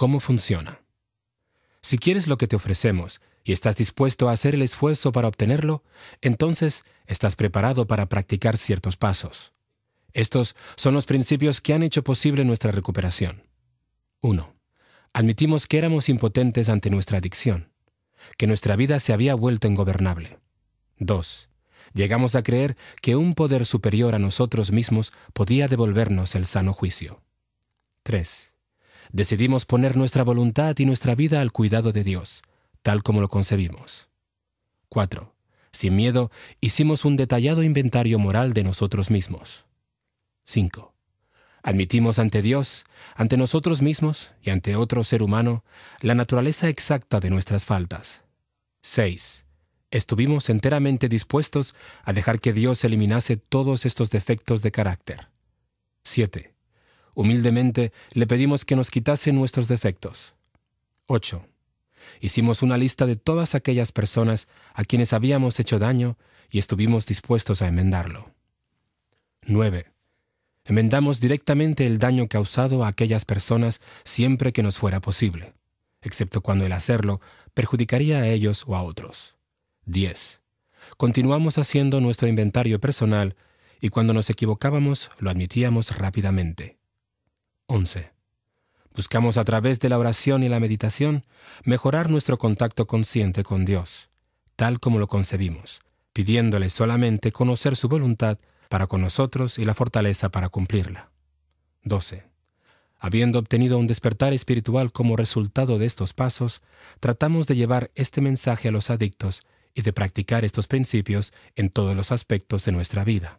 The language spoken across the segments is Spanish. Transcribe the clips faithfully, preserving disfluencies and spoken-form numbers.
cómo funciona. Si quieres lo que te ofrecemos y estás dispuesto a hacer el esfuerzo para obtenerlo, entonces estás preparado para practicar ciertos pasos. Estos son los principios que han hecho posible nuestra recuperación. uno. Admitimos que éramos impotentes ante nuestra adicción, que nuestra vida se había vuelto ingobernable. dos. Llegamos a creer que un poder superior a nosotros mismos podía devolvernos el sano juicio. tres. Decidimos poner nuestra voluntad y nuestra vida al cuidado de Dios, tal como lo concebimos. cuatro. Sin miedo, hicimos un detallado inventario moral de nosotros mismos. cinco. Admitimos ante Dios, ante nosotros mismos y ante otro ser humano la naturaleza exacta de nuestras faltas. seis. Estuvimos enteramente dispuestos a dejar que Dios eliminase todos estos defectos de carácter. siete. Humildemente le pedimos que nos quitase nuestros defectos. ocho. Hicimos una lista de todas aquellas personas a quienes habíamos hecho daño y estuvimos dispuestos a enmendarlo. nueve. Enmendamos directamente el daño causado a aquellas personas siempre que nos fuera posible, excepto cuando el hacerlo perjudicaría a ellos o a otros. diez. Continuamos haciendo nuestro inventario personal y cuando nos equivocábamos lo admitíamos rápidamente. once. Buscamos a través de la oración y la meditación mejorar nuestro contacto consciente con Dios, tal como lo concebimos, pidiéndole solamente conocer su voluntad para con nosotros y la fortaleza para cumplirla. doce. Habiendo obtenido un despertar espiritual como resultado de estos pasos, tratamos de llevar este mensaje a los adictos y de practicar estos principios en todos los aspectos de nuestra vida.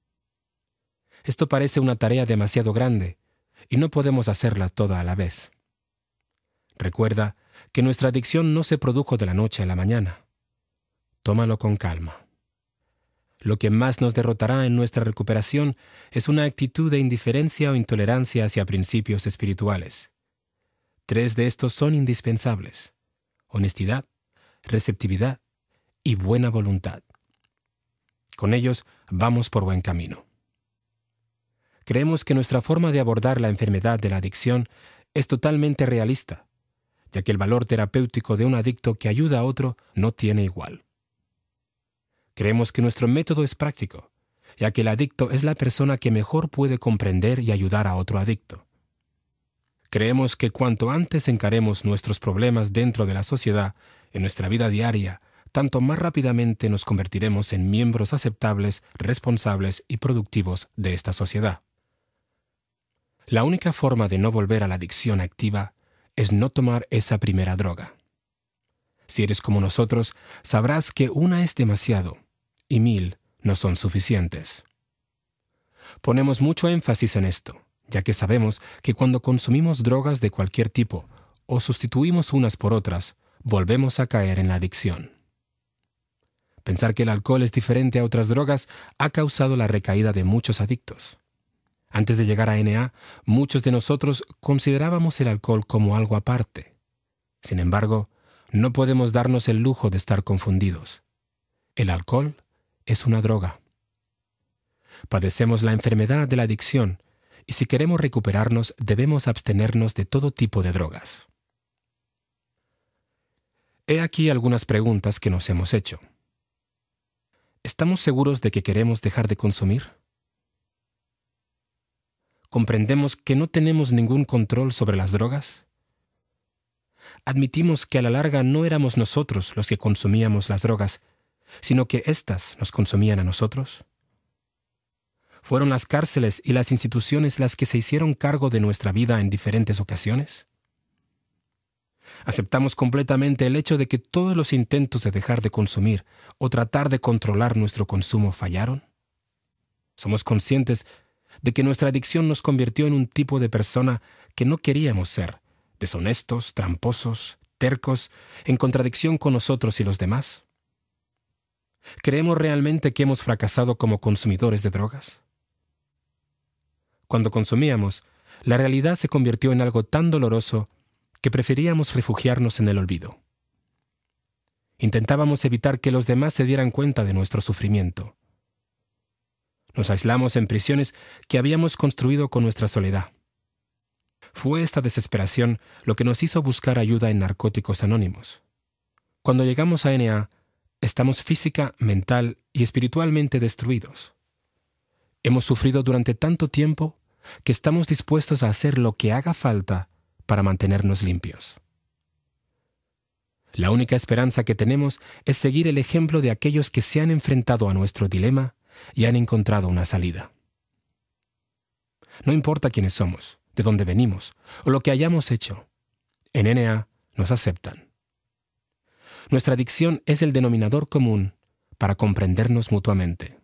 Esto parece una tarea demasiado grande, y no podemos hacerla toda a la vez. Recuerda que nuestra adicción no se produjo de la noche a la mañana. Tómalo con calma. Lo que más nos derrotará en nuestra recuperación es una actitud de indiferencia o intolerancia hacia principios espirituales. Tres de estos son indispensables: honestidad, receptividad y buena voluntad. Con ellos vamos por buen camino. Creemos que nuestra forma de abordar la enfermedad de la adicción es totalmente realista, ya que el valor terapéutico de un adicto que ayuda a otro no tiene igual. Creemos que nuestro método es práctico, ya que el adicto es la persona que mejor puede comprender y ayudar a otro adicto. Creemos que cuanto antes encaremos nuestros problemas dentro de la sociedad, en nuestra vida diaria, tanto más rápidamente nos convertiremos en miembros aceptables, responsables y productivos de esta sociedad. La única forma de no volver a la adicción activa es no tomar esa primera droga. Si eres como nosotros, sabrás que una es demasiado y mil no son suficientes. Ponemos mucho énfasis en esto, ya que sabemos que cuando consumimos drogas de cualquier tipo o sustituimos unas por otras, volvemos a caer en la adicción. Pensar que el alcohol es diferente a otras drogas ha causado la recaída de muchos adictos. Antes de llegar a N A, muchos de nosotros considerábamos el alcohol como algo aparte. Sin embargo, no podemos darnos el lujo de estar confundidos. El alcohol es una droga. Padecemos la enfermedad de la adicción y si queremos recuperarnos debemos abstenernos de todo tipo de drogas. He aquí algunas preguntas que nos hemos hecho. ¿Estamos seguros de que queremos dejar de consumir? ¿Comprendemos que no tenemos ningún control sobre las drogas? ¿Admitimos que a la larga no éramos nosotros los que consumíamos las drogas, sino que éstas nos consumían a nosotros? ¿Fueron las cárceles y las instituciones las que se hicieron cargo de nuestra vida en diferentes ocasiones? ¿Aceptamos completamente el hecho de que todos los intentos de dejar de consumir o tratar de controlar nuestro consumo fallaron? ¿Somos conscientes de que nuestra adicción nos convirtió en un tipo de persona que no queríamos ser, deshonestos, tramposos, tercos, en contradicción con nosotros y los demás? ¿Creemos realmente que hemos fracasado como consumidores de drogas? Cuando consumíamos, la realidad se convirtió en algo tan doloroso que preferíamos refugiarnos en el olvido. Intentábamos evitar que los demás se dieran cuenta de nuestro sufrimiento. Nos aislamos en prisiones que habíamos construido con nuestra soledad. Fue esta desesperación lo que nos hizo buscar ayuda en Narcóticos Anónimos. Cuando llegamos a N A, estamos física, mental y espiritualmente destruidos. Hemos sufrido durante tanto tiempo que estamos dispuestos a hacer lo que haga falta para mantenernos limpios. La única esperanza que tenemos es seguir el ejemplo de aquellos que se han enfrentado a nuestro dilema y han encontrado una salida. No importa quiénes somos, de dónde venimos o lo que hayamos hecho, en N A nos aceptan. Nuestra adicción es el denominador común para comprendernos mutuamente.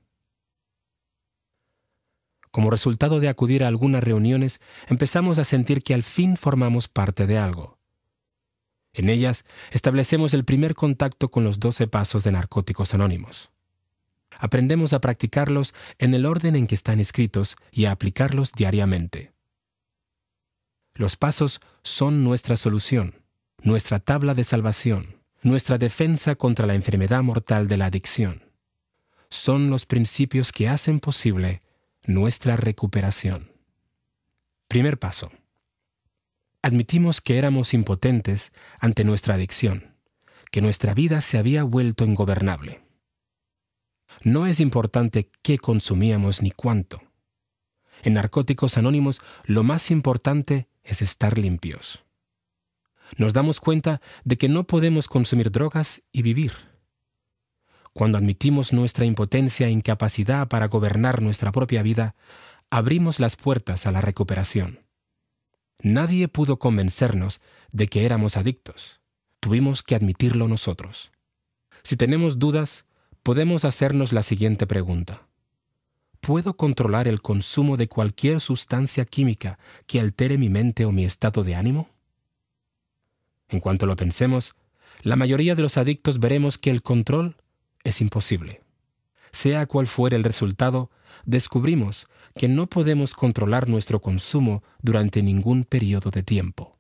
Como resultado de acudir a algunas reuniones, empezamos a sentir que al fin formamos parte de algo. En ellas establecemos el primer contacto con los doce pasos de Narcóticos Anónimos. Aprendemos a practicarlos en el orden en que están escritos y a aplicarlos diariamente. Los pasos son nuestra solución, nuestra tabla de salvación, nuestra defensa contra la enfermedad mortal de la adicción. Son los principios que hacen posible nuestra recuperación. Primer paso. Admitimos que éramos impotentes ante nuestra adicción, que nuestra vida se había vuelto ingobernable. No es importante qué consumíamos ni cuánto. En Narcóticos Anónimos, lo más importante es estar limpios. Nos damos cuenta de que no podemos consumir drogas y vivir. Cuando admitimos nuestra impotencia e incapacidad para gobernar nuestra propia vida, abrimos las puertas a la recuperación. Nadie pudo convencernos de que éramos adictos. Tuvimos que admitirlo nosotros. Si tenemos dudas, podemos hacernos la siguiente pregunta. ¿Puedo controlar el consumo de cualquier sustancia química que altere mi mente o mi estado de ánimo? En cuanto lo pensemos, la mayoría de los adictos veremos que el control es imposible. Sea cual fuere el resultado, descubrimos que no podemos controlar nuestro consumo durante ningún periodo de tiempo.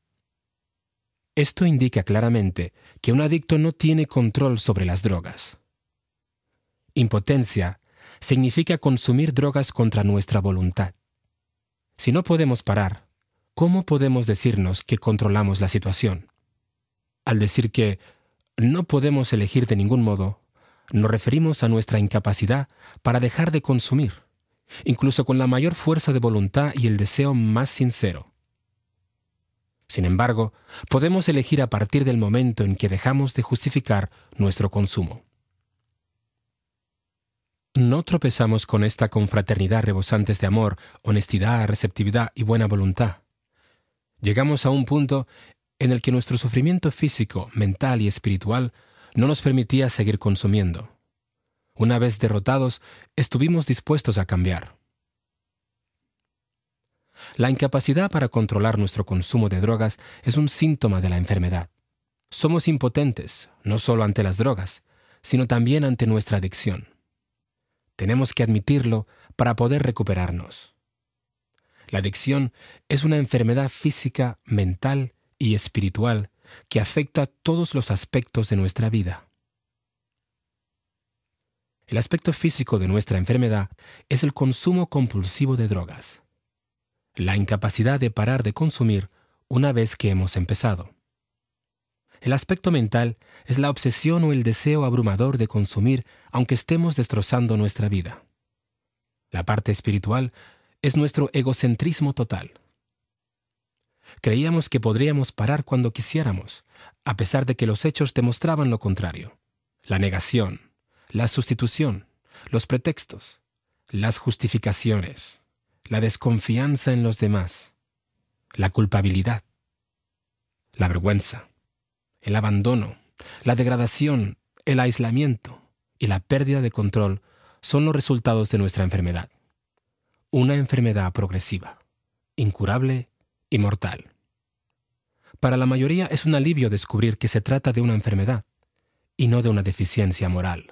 Esto indica claramente que un adicto no tiene control sobre las drogas. Impotencia significa consumir drogas contra nuestra voluntad. Si no podemos parar, ¿cómo podemos decirnos que controlamos la situación? Al decir que no podemos elegir de ningún modo, nos referimos a nuestra incapacidad para dejar de consumir, incluso con la mayor fuerza de voluntad y el deseo más sincero. Sin embargo, podemos elegir a partir del momento en que dejamos de justificar nuestro consumo. No tropezamos con esta confraternidad rebosantes de amor, honestidad, receptividad y buena voluntad. Llegamos a un punto en el que nuestro sufrimiento físico, mental y espiritual no nos permitía seguir consumiendo. Una vez derrotados, estuvimos dispuestos a cambiar. La incapacidad para controlar nuestro consumo de drogas es un síntoma de la enfermedad. Somos impotentes, no solo ante las drogas, sino también ante nuestra adicción. Tenemos que admitirlo para poder recuperarnos. La adicción es una enfermedad física, mental y espiritual que afecta todos los aspectos de nuestra vida. El aspecto físico de nuestra enfermedad es el consumo compulsivo de drogas, la incapacidad de parar de consumir una vez que hemos empezado. El aspecto mental es la obsesión o el deseo abrumador de consumir aunque estemos destrozando nuestra vida. La parte espiritual es nuestro egocentrismo total. Creíamos que podríamos parar cuando quisiéramos, a pesar de que los hechos demostraban lo contrario. La negación, la sustitución, los pretextos, las justificaciones, la desconfianza en los demás, la culpabilidad, la vergüenza, el abandono, la degradación, el aislamiento y la pérdida de control son los resultados de nuestra enfermedad. Una enfermedad progresiva, incurable y mortal. Para la mayoría es un alivio descubrir que se trata de una enfermedad y no de una deficiencia moral.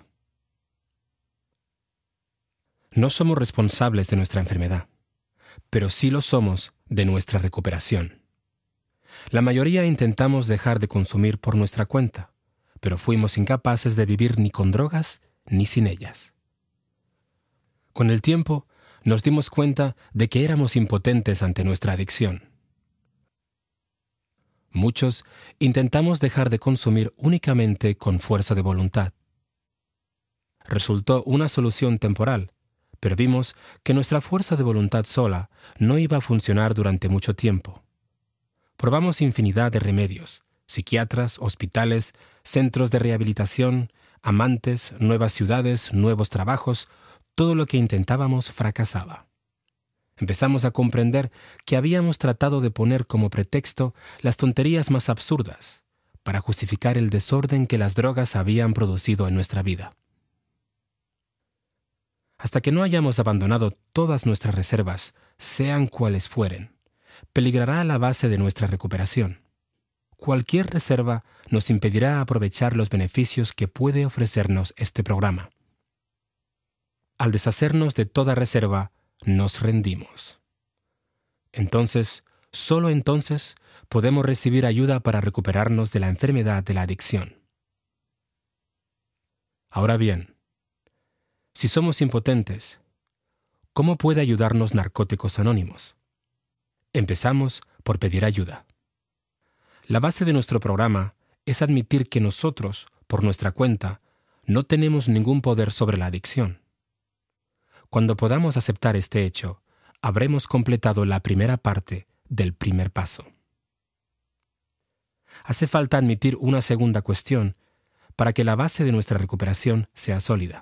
No somos responsables de nuestra enfermedad, pero sí lo somos de nuestra recuperación. La mayoría intentamos dejar de consumir por nuestra cuenta, pero fuimos incapaces de vivir ni con drogas ni sin ellas. Con el tiempo, nos dimos cuenta de que éramos impotentes ante nuestra adicción. Muchos intentamos dejar de consumir únicamente con fuerza de voluntad. Resultó una solución temporal, pero vimos que nuestra fuerza de voluntad sola no iba a funcionar durante mucho tiempo. Probamos infinidad de remedios, psiquiatras, hospitales, centros de rehabilitación, amantes, nuevas ciudades, nuevos trabajos, todo lo que intentábamos fracasaba. Empezamos a comprender que habíamos tratado de poner como pretexto las tonterías más absurdas para justificar el desorden que las drogas habían producido en nuestra vida. Hasta que no hayamos abandonado todas nuestras reservas, sean cuales fueren, peligrará la base de nuestra recuperación. Cualquier reserva nos impedirá aprovechar los beneficios que puede ofrecernos este programa. Al deshacernos de toda reserva, nos rendimos. Entonces, solo entonces, podemos recibir ayuda para recuperarnos de la enfermedad de la adicción. Ahora bien, si somos impotentes, ¿cómo puede ayudarnos Narcóticos Anónimos? Empezamos por pedir ayuda. La base de nuestro programa es admitir que nosotros, por nuestra cuenta, no tenemos ningún poder sobre la adicción. Cuando podamos aceptar este hecho, habremos completado la primera parte del primer paso. Hace falta admitir una segunda cuestión para que la base de nuestra recuperación sea sólida.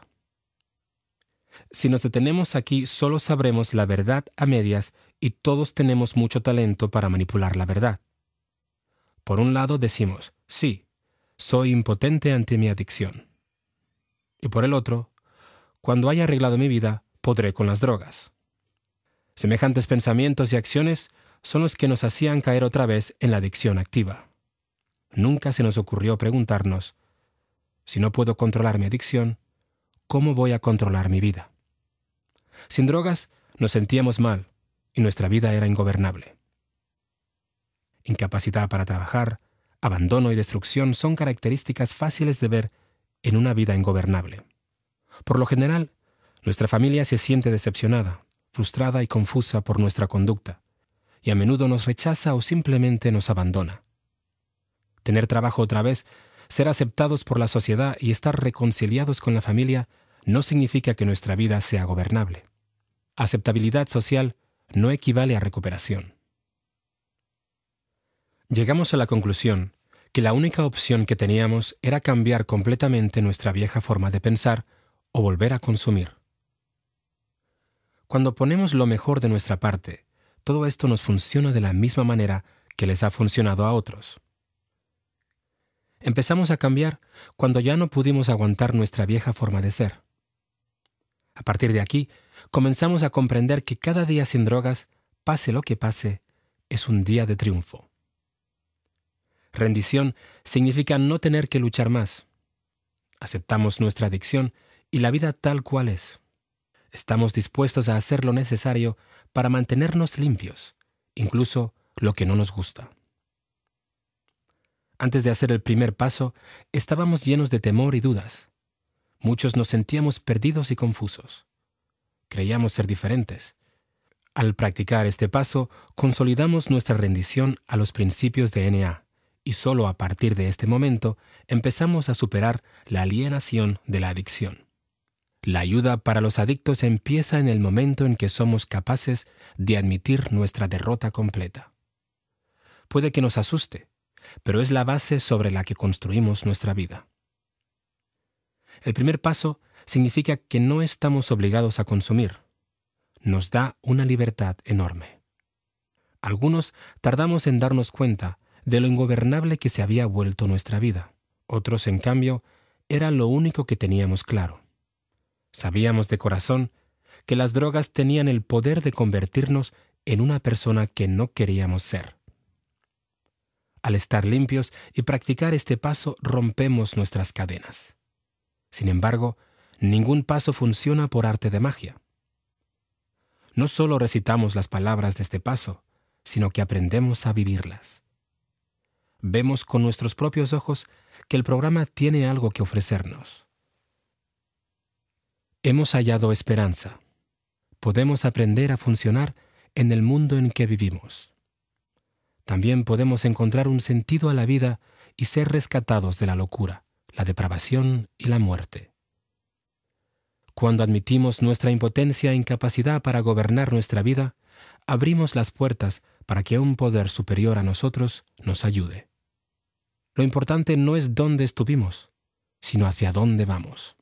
Si nos detenemos aquí, solo sabremos la verdad a medias y todos tenemos mucho talento para manipular la verdad. Por un lado decimos, sí, soy impotente ante mi adicción. Y por el otro, cuando haya arreglado mi vida, podré con las drogas. Semejantes pensamientos y acciones son los que nos hacían caer otra vez en la adicción activa. Nunca se nos ocurrió preguntarnos, si no puedo controlar mi adicción, ¿cómo voy a controlar mi vida? Sin drogas nos sentíamos mal y nuestra vida era ingobernable. Incapacidad para trabajar, abandono y destrucción son características fáciles de ver en una vida ingobernable. Por lo general, nuestra familia se siente decepcionada, frustrada y confusa por nuestra conducta, y a menudo nos rechaza o simplemente nos abandona. Tener trabajo otra vez, ser aceptados por la sociedad y estar reconciliados con la familia no significa que nuestra vida sea gobernable. Aceptabilidad social no equivale a recuperación. Llegamos a la conclusión que la única opción que teníamos era cambiar completamente nuestra vieja forma de pensar o volver a consumir. Cuando ponemos lo mejor de nuestra parte, todo esto nos funciona de la misma manera que les ha funcionado a otros. Empezamos a cambiar cuando ya no pudimos aguantar nuestra vieja forma de ser. A partir de aquí, comenzamos a comprender que cada día sin drogas, pase lo que pase, es un día de triunfo. Rendición significa no tener que luchar más. Aceptamos nuestra adicción y la vida tal cual es. Estamos dispuestos a hacer lo necesario para mantenernos limpios, incluso lo que no nos gusta. Antes de hacer el primer paso, estábamos llenos de temor y dudas. Muchos nos sentíamos perdidos y confusos. Creíamos ser diferentes. Al practicar este paso, consolidamos nuestra rendición a los principios de N A, y solo a partir de este momento empezamos a superar la alienación de la adicción. La ayuda para los adictos empieza en el momento en que somos capaces de admitir nuestra derrota completa. Puede que nos asuste, pero es la base sobre la que construimos nuestra vida. El primer paso significa que no estamos obligados a consumir. Nos da una libertad enorme. Algunos tardamos en darnos cuenta de lo ingobernable que se había vuelto nuestra vida. Otros, en cambio, era lo único que teníamos claro. Sabíamos de corazón que las drogas tenían el poder de convertirnos en una persona que no queríamos ser. Al estar limpios y practicar este paso, rompemos nuestras cadenas. Sin embargo, ningún paso funciona por arte de magia. No solo recitamos las palabras de este paso, sino que aprendemos a vivirlas. Vemos con nuestros propios ojos que el programa tiene algo que ofrecernos. Hemos hallado esperanza. Podemos aprender a funcionar en el mundo en que vivimos. también podemos encontrar un sentido a la vida y ser rescatados de la locura, la depravación y la muerte. Cuando admitimos nuestra impotencia e incapacidad para gobernar nuestra vida, abrimos las puertas para que un poder superior a nosotros nos ayude. Lo importante no es dónde estuvimos, sino hacia dónde vamos.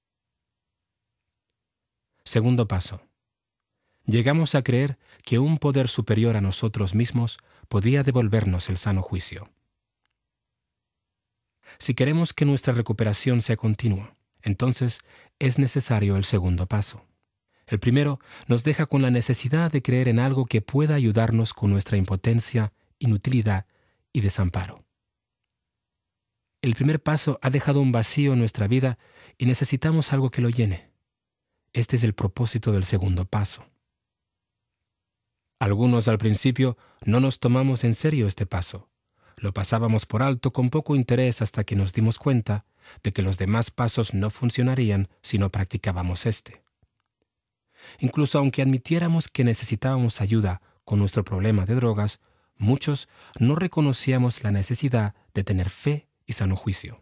Segundo paso. Llegamos a creer que un poder superior a nosotros mismos podía devolvernos el sano juicio. Si queremos que nuestra recuperación sea continua, entonces es necesario el segundo paso. El primero nos deja con la necesidad de creer en algo que pueda ayudarnos con nuestra impotencia, inutilidad y desamparo. El primer paso ha dejado un vacío en nuestra vida y necesitamos algo que lo llene. Este es el propósito del segundo paso. Algunos al principio no nos tomamos en serio este paso. Lo pasábamos por alto con poco interés hasta que nos dimos cuenta de que los demás pasos no funcionarían si no practicábamos este. Incluso aunque admitiéramos que necesitábamos ayuda con nuestro problema de drogas, muchos no reconocíamos la necesidad de tener fe y sano juicio.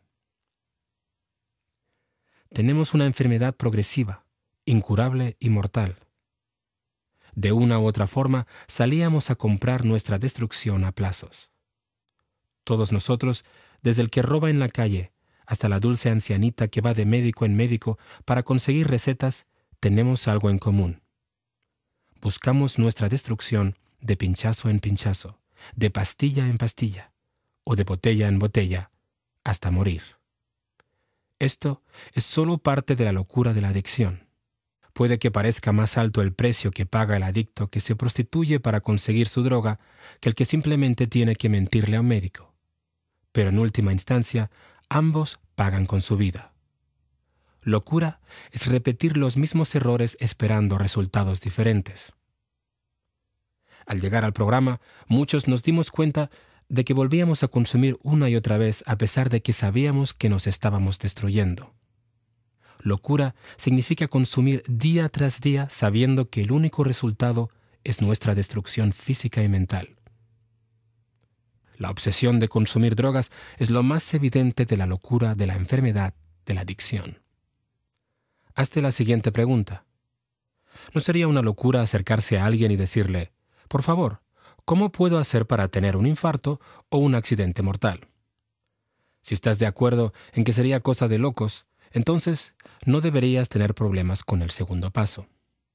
Tenemos una enfermedad progresiva, incurable y mortal. De una u otra forma, salíamos a comprar nuestra destrucción a plazos. Todos nosotros, desde el que roba en la calle hasta la dulce ancianita que va de médico en médico para conseguir recetas, tenemos algo en común. Buscamos nuestra destrucción de pinchazo en pinchazo, de pastilla en pastilla, o de botella en botella, hasta morir. Esto es solo parte de la locura de la adicción. Puede que parezca más alto el precio que paga el adicto que se prostituye para conseguir su droga que el que simplemente tiene que mentirle a un médico. Pero en última instancia, ambos pagan con su vida. Locura es repetir los mismos errores esperando resultados diferentes. Al llegar al programa, muchos nos dimos cuenta de que volvíamos a consumir una y otra vez a pesar de que sabíamos que nos estábamos destruyendo. Locura significa consumir día tras día sabiendo que el único resultado es nuestra destrucción física y mental. La obsesión de consumir drogas es lo más evidente de la locura de la enfermedad de la adicción. Hazte la siguiente pregunta. ¿No sería una locura acercarse a alguien y decirle, por favor, ¿cómo puedo hacer para tener un infarto o un accidente mortal? Si estás de acuerdo en que sería cosa de locos, entonces no deberías tener problemas con el segundo paso.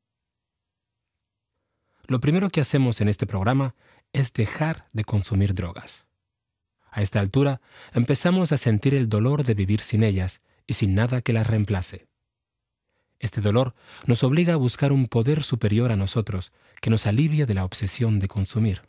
Lo primero que hacemos en este programa es dejar de consumir drogas. A esta altura, empezamos a sentir el dolor de vivir sin ellas y sin nada que las reemplace. Este dolor nos obliga a buscar un poder superior a nosotros que nos alivie de la obsesión de consumir.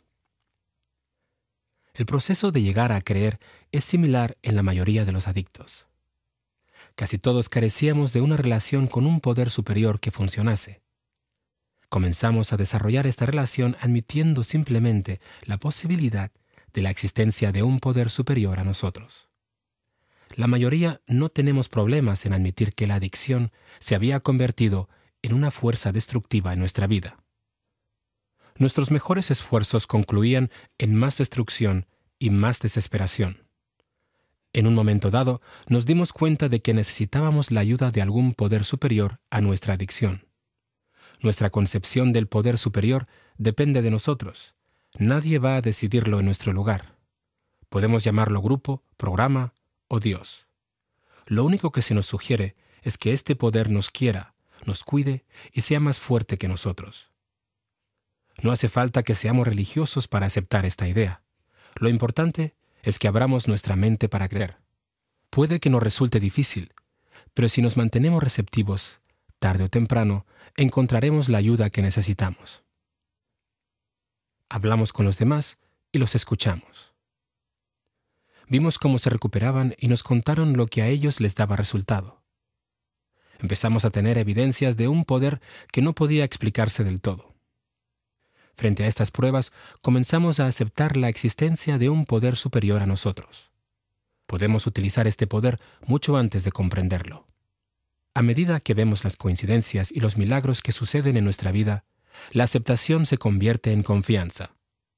El proceso de llegar a creer es similar en la mayoría de los adictos. Casi todos carecíamos de una relación con un poder superior que funcionase. Comenzamos a desarrollar esta relación admitiendo simplemente la posibilidad de la existencia de un poder superior a nosotros. La mayoría no tenemos problemas en admitir que la adicción se había convertido en una fuerza destructiva en nuestra vida. Nuestros mejores esfuerzos concluían en más destrucción y más desesperación. En un momento dado, nos dimos cuenta de que necesitábamos la ayuda de algún poder superior a nuestra adicción. Nuestra concepción del poder superior depende de nosotros. Nadie va a decidirlo en nuestro lugar. Podemos llamarlo grupo, programa o Dios. Lo único que se nos sugiere es que este poder nos quiera, nos cuide y sea más fuerte que nosotros. No hace falta que seamos religiosos para aceptar esta idea. Lo importante es que abramos nuestra mente para creer. Puede que nos resulte difícil, pero si nos mantenemos receptivos, tarde o temprano, encontraremos la ayuda que necesitamos. Hablamos con los demás y los escuchamos. Vimos cómo se recuperaban y nos contaron lo que a ellos les daba resultado. Empezamos a tener evidencias de un poder que no podía explicarse del todo. Frente a estas pruebas, comenzamos a aceptar la existencia de un poder superior a nosotros. Podemos utilizar este poder mucho antes de comprenderlo. A medida que vemos las coincidencias y los milagros que suceden en nuestra vida, la aceptación se convierte en confianza.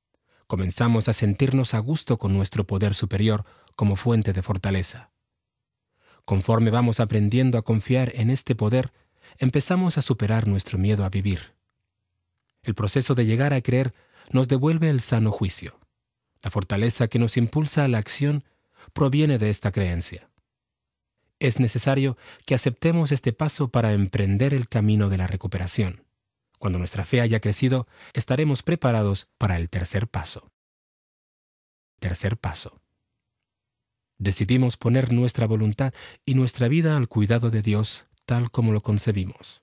comenzamos a sentirnos a gusto con nuestro poder superior como fuente de fortaleza. Conforme vamos aprendiendo a confiar en este poder, empezamos a superar nuestro miedo a vivir. El proceso de llegar a creer nos devuelve el sano juicio. La fortaleza que nos impulsa a la acción proviene de esta creencia. Es necesario que aceptemos este paso para emprender el camino de la recuperación. Cuando nuestra fe haya crecido, estaremos preparados para el tercer paso. Tercer paso. Decidimos poner nuestra voluntad y nuestra vida al cuidado de Dios tal como lo concebimos.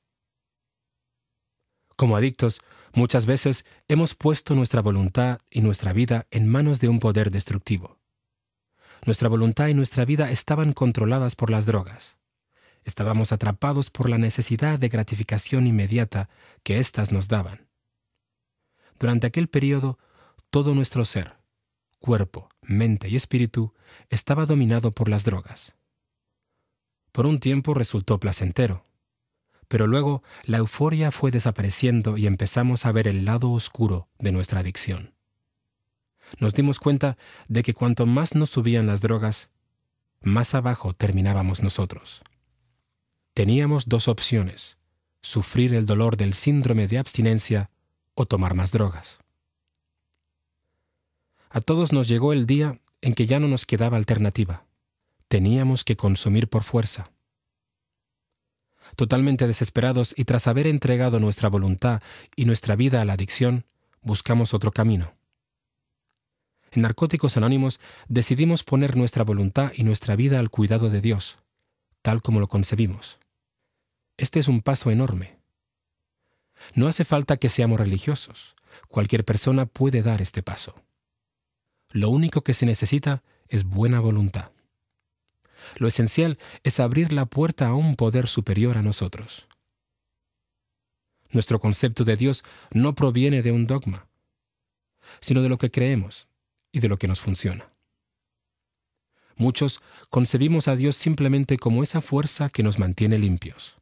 Como adictos, muchas veces hemos puesto nuestra voluntad y nuestra vida en manos de un poder destructivo. Nuestra voluntad y nuestra vida estaban controladas por las drogas. Estábamos atrapados por la necesidad de gratificación inmediata que éstas nos daban. Durante aquel periodo, todo nuestro ser, cuerpo, mente y espíritu, estaba dominado por las drogas. Por un tiempo resultó placentero, pero luego la euforia fue desapareciendo y empezamos a ver el lado oscuro de nuestra adicción. Nos dimos cuenta de que cuanto más nos subían las drogas, más abajo terminábamos nosotros. Teníamos dos opciones: sufrir el dolor del síndrome de abstinencia o tomar más drogas. A todos nos llegó el día en que ya no nos quedaba alternativa. Teníamos que consumir por fuerza. Totalmente desesperados y tras haber entregado nuestra voluntad y nuestra vida a la adicción, buscamos otro camino. En Narcóticos Anónimos decidimos poner nuestra voluntad y nuestra vida al cuidado de Dios, tal como lo concebimos. Este es un paso enorme. No hace falta que seamos religiosos. Cualquier persona puede dar este paso. Lo único que se necesita es buena voluntad. Lo esencial es abrir la puerta a un poder superior a nosotros. Nuestro concepto de Dios no proviene de un dogma, sino de lo que creemos y de lo que nos funciona. Muchos concebimos a Dios simplemente como esa fuerza que nos mantiene limpios.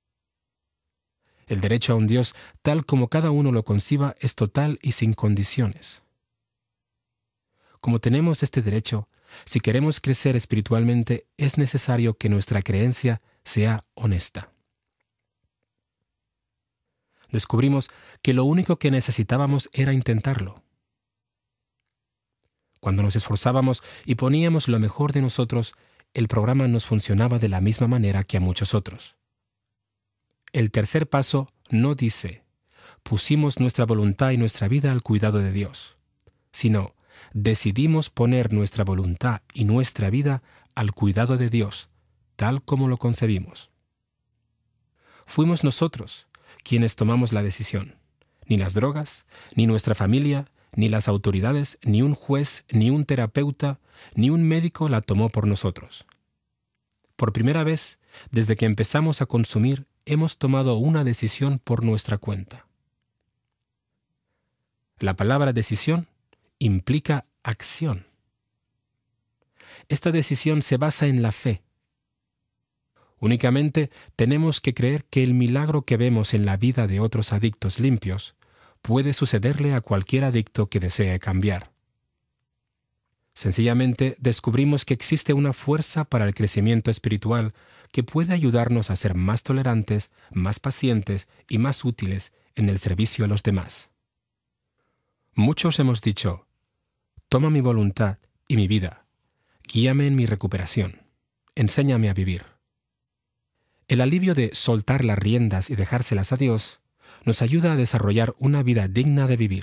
El derecho a un Dios, tal como cada uno lo conciba, es total y sin condiciones. Como tenemos este derecho, si queremos crecer espiritualmente, es necesario que nuestra creencia sea honesta. Descubrimos que lo único que necesitábamos era intentarlo. Cuando nos esforzábamos y poníamos lo mejor de nosotros, el programa nos funcionaba de la misma manera que a muchos otros. El tercer paso no dice, pusimos nuestra voluntad y nuestra vida al cuidado de Dios, sino, decidimos poner nuestra voluntad y nuestra vida al cuidado de Dios, tal como lo concebimos. Fuimos nosotros quienes tomamos la decisión. Ni las drogas, ni nuestra familia, ni las autoridades, ni un juez, ni un terapeuta, ni un médico la tomó por nosotros. Por primera vez, desde que empezamos a consumir, hemos tomado una decisión por nuestra cuenta. La palabra decisión implica acción. Esta decisión se basa en la fe. Únicamente tenemos que creer que el milagro que vemos en la vida de otros adictos limpios puede sucederle a cualquier adicto que desee cambiar. Sencillamente descubrimos que existe una fuerza para el crecimiento espiritual que puede ayudarnos a ser más tolerantes, más pacientes y más útiles en el servicio a los demás. Muchos hemos dicho, toma mi voluntad y mi vida, guíame en mi recuperación, enséñame a vivir. El alivio de soltar las riendas y dejárselas a Dios nos ayuda a desarrollar una vida digna de vivir.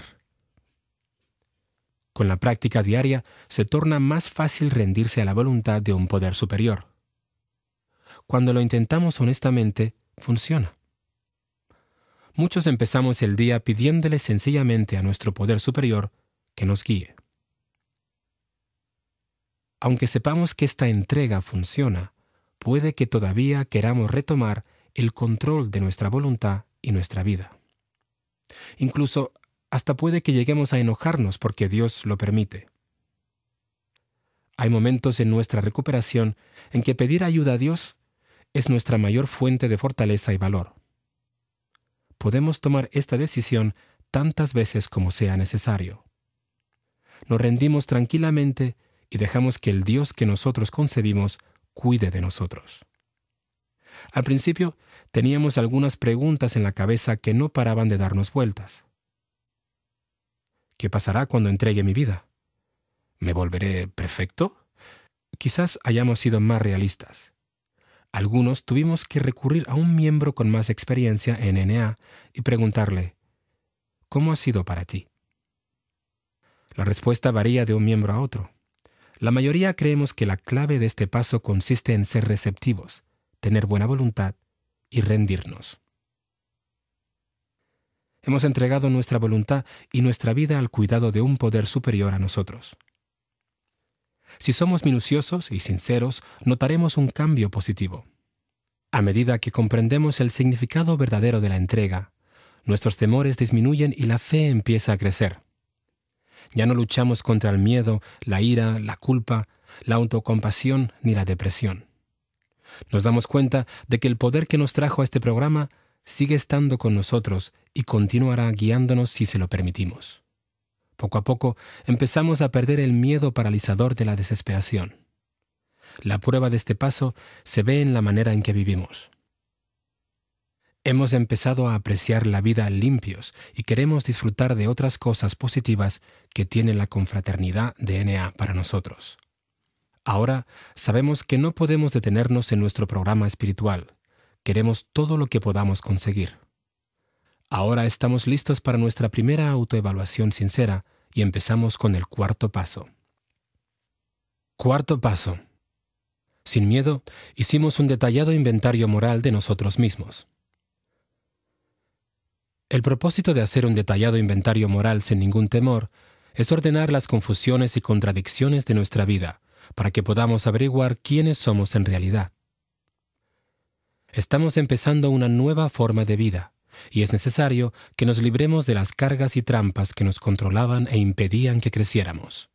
Con la práctica diaria se torna más fácil rendirse a la voluntad de un poder superior. Cuando lo intentamos honestamente, funciona. Muchos empezamos el día pidiéndole sencillamente a nuestro poder superior que nos guíe. Aunque sepamos que esta entrega funciona, puede que todavía queramos retomar el control de nuestra voluntad y nuestra vida. Incluso hasta puede que lleguemos a enojarnos porque Dios lo permite. Hay momentos en nuestra recuperación en que pedir ayuda a Dios es nuestra mayor fuente de fortaleza y valor. Podemos tomar esta decisión tantas veces como sea necesario. nos rendimos tranquilamente y dejamos que el Dios que nosotros concebimos cuide de nosotros. Al principio teníamos algunas preguntas en la cabeza que no paraban de darnos vueltas. ¿Qué pasará cuando entregue mi vida? ¿Me volveré perfecto? Quizás hayamos sido más realistas. Algunos tuvimos que recurrir a un miembro con más experiencia en N A y preguntarle, ¿cómo ha sido para ti? La respuesta varía de un miembro a otro. La mayoría creemos que la clave de este paso consiste en ser receptivos, tener buena voluntad y rendirnos. Hemos entregado nuestra voluntad y nuestra vida al cuidado de un poder superior a nosotros. Si somos minuciosos y sinceros, notaremos un cambio positivo. A medida que comprendemos el significado verdadero de la entrega, nuestros temores disminuyen y la fe empieza a crecer. Ya no luchamos contra el miedo, la ira, la culpa, la autocompasión ni la depresión. Nos damos cuenta de que el poder que nos trajo a este programa sigue estando con nosotros y continuará guiándonos si se lo permitimos. Poco a poco empezamos a perder el miedo paralizador de la desesperación. La prueba de este paso se ve en la manera en que vivimos. Hemos empezado a apreciar la vida limpios y queremos disfrutar de otras cosas positivas que tiene la confraternidad de N A para nosotros. Ahora sabemos que no podemos detenernos en nuestro programa espiritual. Queremos todo lo que podamos conseguir. Ahora estamos listos para nuestra primera autoevaluación sincera y empezamos con el cuarto paso. Cuarto paso. Sin miedo, hicimos un detallado inventario moral de nosotros mismos. El propósito de hacer un detallado inventario moral sin ningún temor es ordenar las confusiones y contradicciones de nuestra vida para que podamos averiguar quiénes somos en realidad. Estamos empezando una nueva forma de vida y es necesario que nos libremos de las cargas y trampas que nos controlaban e impedían que creciéramos.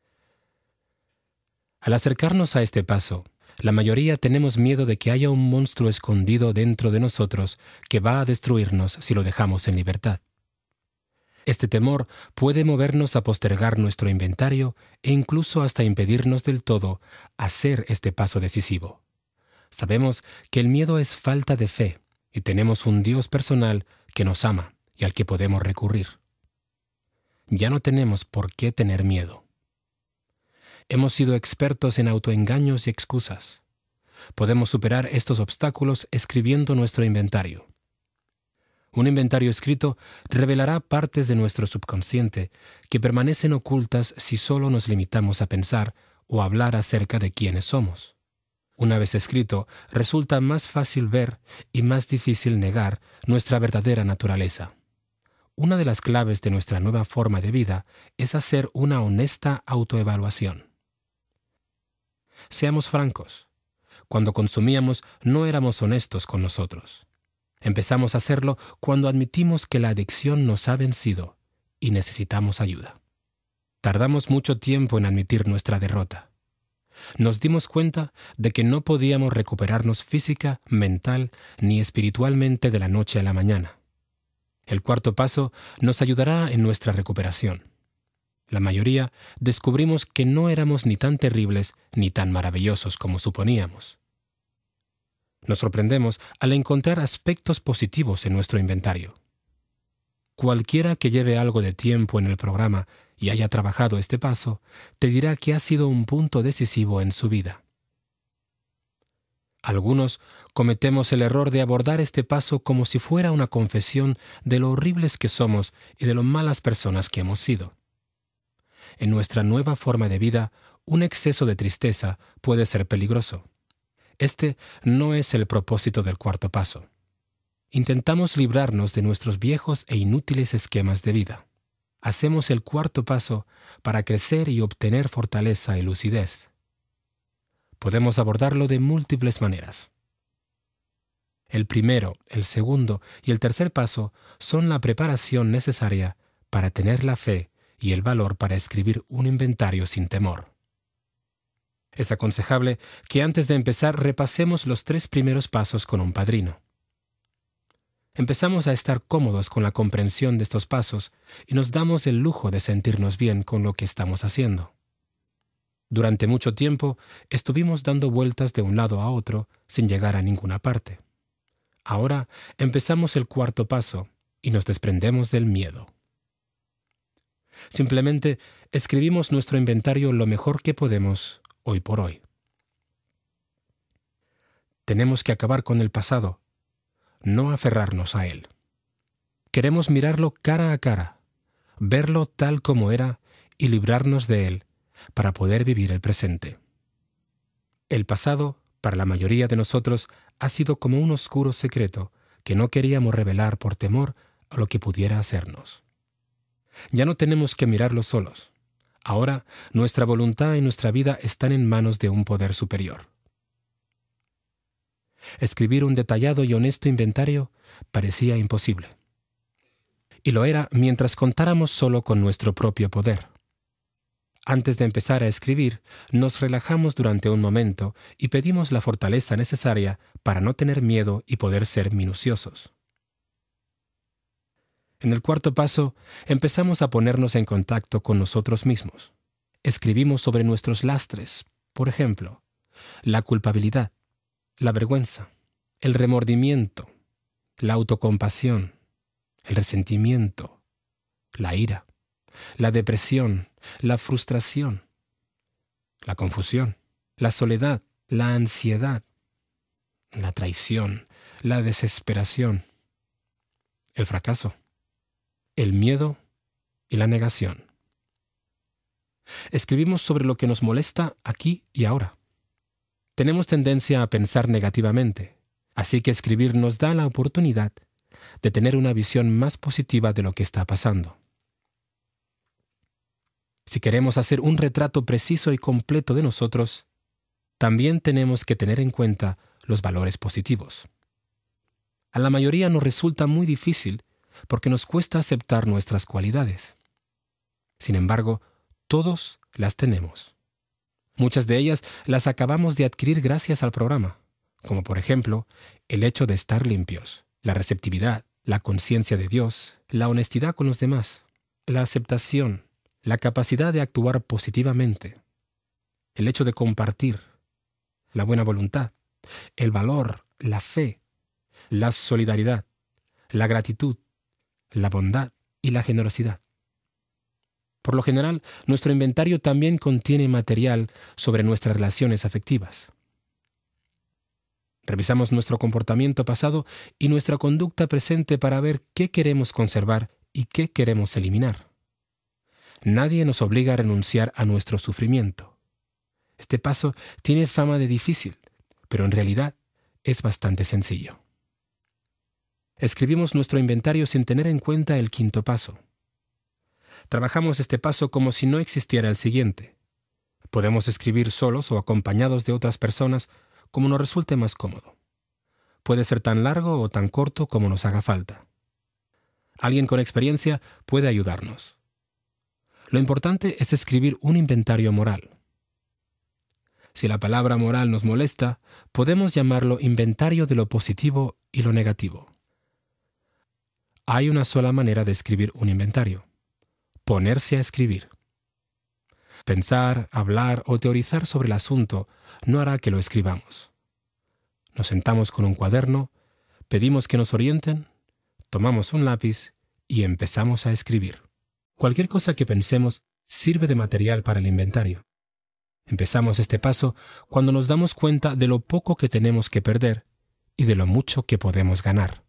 Al acercarnos a este paso, la mayoría tenemos miedo de que haya un monstruo escondido dentro de nosotros que va a destruirnos si lo dejamos en libertad. Este temor puede movernos a postergar nuestro inventario e incluso hasta impedirnos del todo hacer este paso decisivo. Sabemos que el miedo es falta de fe y tenemos un Dios personal que nos ama y al que podemos recurrir. Ya no tenemos por qué tener miedo. Hemos sido expertos en autoengaños y excusas. Podemos superar estos obstáculos escribiendo nuestro inventario. Un inventario escrito revelará partes de nuestro subconsciente que permanecen ocultas si solo nos limitamos a pensar o hablar acerca de quiénes somos. Una vez escrito, resulta más fácil ver y más difícil negar nuestra verdadera naturaleza. Una de las claves de nuestra nueva forma de vida es hacer una honesta autoevaluación. Seamos francos. Cuando consumíamos no éramos honestos con nosotros. Empezamos a hacerlo cuando admitimos que la adicción nos ha vencido y necesitamos ayuda. Tardamos mucho tiempo en admitir nuestra derrota. Nos dimos cuenta de que no podíamos recuperarnos física, mental ni espiritualmente de la noche a la mañana. El cuarto paso nos ayudará en nuestra recuperación. La mayoría descubrimos que no éramos ni tan terribles ni tan maravillosos como suponíamos. Nos sorprendemos al encontrar aspectos positivos en nuestro inventario. Cualquiera que lleve algo de tiempo en el programa y haya trabajado este paso, te dirá que ha sido un punto decisivo en su vida. Algunos cometemos el error de abordar este paso como si fuera una confesión de lo horribles que somos y de lo malas personas que hemos sido. En nuestra nueva forma de vida, un exceso de tristeza puede ser peligroso. Este no es el propósito del cuarto paso. Intentamos librarnos de nuestros viejos e inútiles esquemas de vida. Hacemos el cuarto paso para crecer y obtener fortaleza y lucidez. Podemos abordarlo de múltiples maneras. El primero, el segundo y el tercer paso son la preparación necesaria para tener la fe y el valor para escribir un inventario sin temor. Es aconsejable que antes de empezar repasemos los tres primeros pasos con un padrino. Empezamos a estar cómodos con la comprensión de estos pasos y nos damos el lujo de sentirnos bien con lo que estamos haciendo. Durante mucho tiempo estuvimos dando vueltas de un lado a otro sin llegar a ninguna parte. Ahora empezamos el cuarto paso y nos desprendemos del miedo. Simplemente escribimos nuestro inventario lo mejor que podemos hoy por hoy. Tenemos que acabar con el pasado, no aferrarnos a él. Queremos mirarlo cara a cara, verlo tal como era y librarnos de él para poder vivir el presente. El pasado, para la mayoría de nosotros, ha sido como un oscuro secreto que no queríamos revelar por temor a lo que pudiera hacernos. Ya no tenemos que mirarlo solos. Ahora, nuestra voluntad y nuestra vida están en manos de un poder superior. Escribir un detallado y honesto inventario parecía imposible. Y lo era mientras contáramos solo con nuestro propio poder. Antes de empezar a escribir, nos relajamos durante un momento y pedimos la fortaleza necesaria para no tener miedo y poder ser minuciosos. En el cuarto paso, empezamos a ponernos en contacto con nosotros mismos. Escribimos sobre nuestros lastres, por ejemplo, la culpabilidad, la vergüenza, el remordimiento, la autocompasión, el resentimiento, la ira, la depresión, la frustración, la confusión, la soledad, la ansiedad, la traición, la desesperación, el fracaso, el miedo y la negación. Escribimos sobre lo que nos molesta aquí y ahora. Tenemos tendencia a pensar negativamente, así que escribir nos da la oportunidad de tener una visión más positiva de lo que está pasando. Si queremos hacer un retrato preciso y completo de nosotros, también tenemos que tener en cuenta los valores positivos. A la mayoría nos resulta muy difícil porque nos cuesta aceptar nuestras cualidades. Sin embargo, todos las tenemos. Muchas de ellas las acabamos de adquirir gracias al programa, como por ejemplo, el hecho de estar limpios, la receptividad, la conciencia de Dios, la honestidad con los demás, la aceptación, la capacidad de actuar positivamente, el hecho de compartir, la buena voluntad, el valor, la fe, la solidaridad, la gratitud, la bondad y la generosidad. Por lo general, nuestro inventario también contiene material sobre nuestras relaciones afectivas. Revisamos nuestro comportamiento pasado y nuestra conducta presente para ver qué queremos conservar y qué queremos eliminar. Nadie nos obliga a renunciar a nuestro sufrimiento. Este paso tiene fama de difícil, pero en realidad es bastante sencillo. Escribimos nuestro inventario sin tener en cuenta el quinto paso. Trabajamos este paso como si no existiera el siguiente. Podemos escribir solos o acompañados de otras personas como nos resulte más cómodo. Puede ser tan largo o tan corto como nos haga falta. Alguien con experiencia puede ayudarnos. Lo importante es escribir un inventario moral. Si la palabra moral nos molesta, podemos llamarlo inventario de lo positivo y lo negativo. Hay una sola manera de escribir un inventario: ponerse a escribir. Pensar, hablar o teorizar sobre el asunto no hará que lo escribamos. Nos sentamos con un cuaderno, pedimos que nos orienten, tomamos un lápiz y empezamos a escribir. Cualquier cosa que pensemos sirve de material para el inventario. Empezamos este paso cuando nos damos cuenta de lo poco que tenemos que perder y de lo mucho que podemos ganar.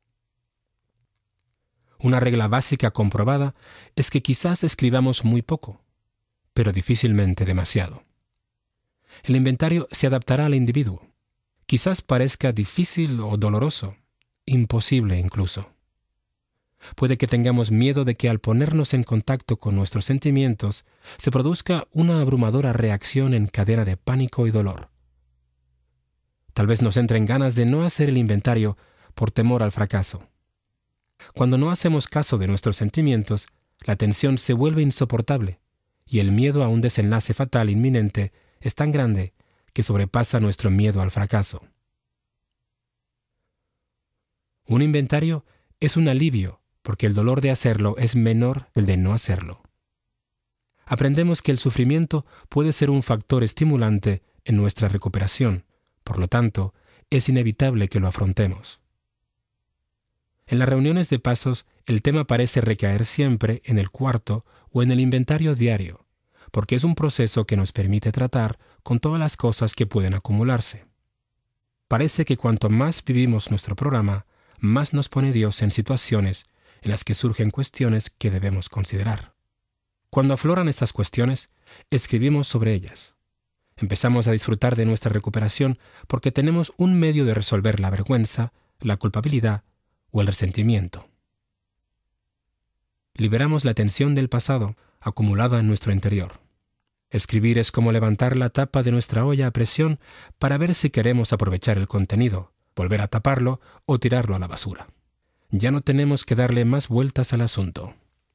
Una regla básica comprobada es que quizás escribamos muy poco, pero difícilmente demasiado. El inventario se adaptará al individuo. Quizás parezca difícil o doloroso, imposible incluso. Puede que tengamos miedo de que al ponernos en contacto con nuestros sentimientos se produzca una abrumadora reacción en cadena de pánico y dolor. Tal vez nos entren ganas de no hacer el inventario por temor al fracaso. Cuando no hacemos caso de nuestros sentimientos, la tensión se vuelve insoportable y el miedo a un desenlace fatal inminente es tan grande que sobrepasa nuestro miedo al fracaso. Un inventario es un alivio porque el dolor de hacerlo es menor que el de no hacerlo. Aprendemos que el sufrimiento puede ser un factor estimulante en nuestra recuperación, por lo tanto, es inevitable que lo afrontemos. En las reuniones de pasos, el tema parece recaer siempre en el cuarto o en el inventario diario, porque es un proceso que nos permite tratar con todas las cosas que pueden acumularse. Parece que cuanto más vivimos nuestro programa, más nos pone Dios en situaciones en las que surgen cuestiones que debemos considerar. Cuando afloran estas cuestiones, escribimos sobre ellas. Empezamos a disfrutar de nuestra recuperación porque tenemos un medio de resolver la vergüenza, la culpabilidad o el resentimiento. Liberamos la tensión del pasado acumulada en nuestro interior. Escribir es como levantar la tapa de nuestra olla a presión para ver si queremos aprovechar el contenido, volver a taparlo o tirarlo a la basura. Ya no tenemos que darle más vueltas al asunto.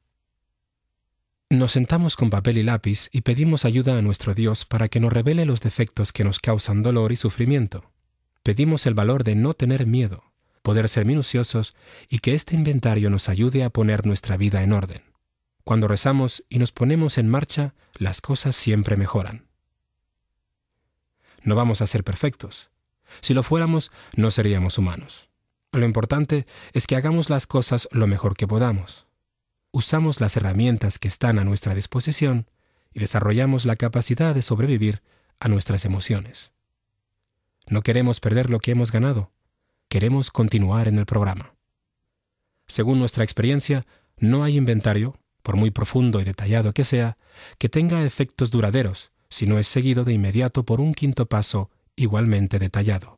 Nos sentamos con papel y lápiz y pedimos ayuda a nuestro Dios para que nos revele los defectos que nos causan dolor y sufrimiento. Pedimos el valor de no tener miedo, poder ser minuciosos y que este inventario nos ayude a poner nuestra vida en orden. Cuando rezamos y nos ponemos en marcha, las cosas siempre mejoran. No vamos a ser perfectos. Si lo fuéramos, no seríamos humanos. Lo importante es que hagamos las cosas lo mejor que podamos. Usamos las herramientas que están a nuestra disposición y desarrollamos la capacidad de sobrevivir a nuestras emociones. No queremos perder lo que hemos ganado. Queremos continuar en el programa. Según nuestra experiencia, no hay inventario, por muy profundo y detallado que sea, que tenga efectos duraderos si no es seguido de inmediato por un quinto paso igualmente detallado.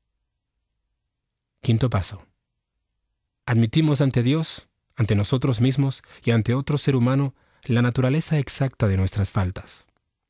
Quinto paso. Admitimos ante Dios, ante nosotros mismos y ante otro ser humano la naturaleza exacta de nuestras faltas.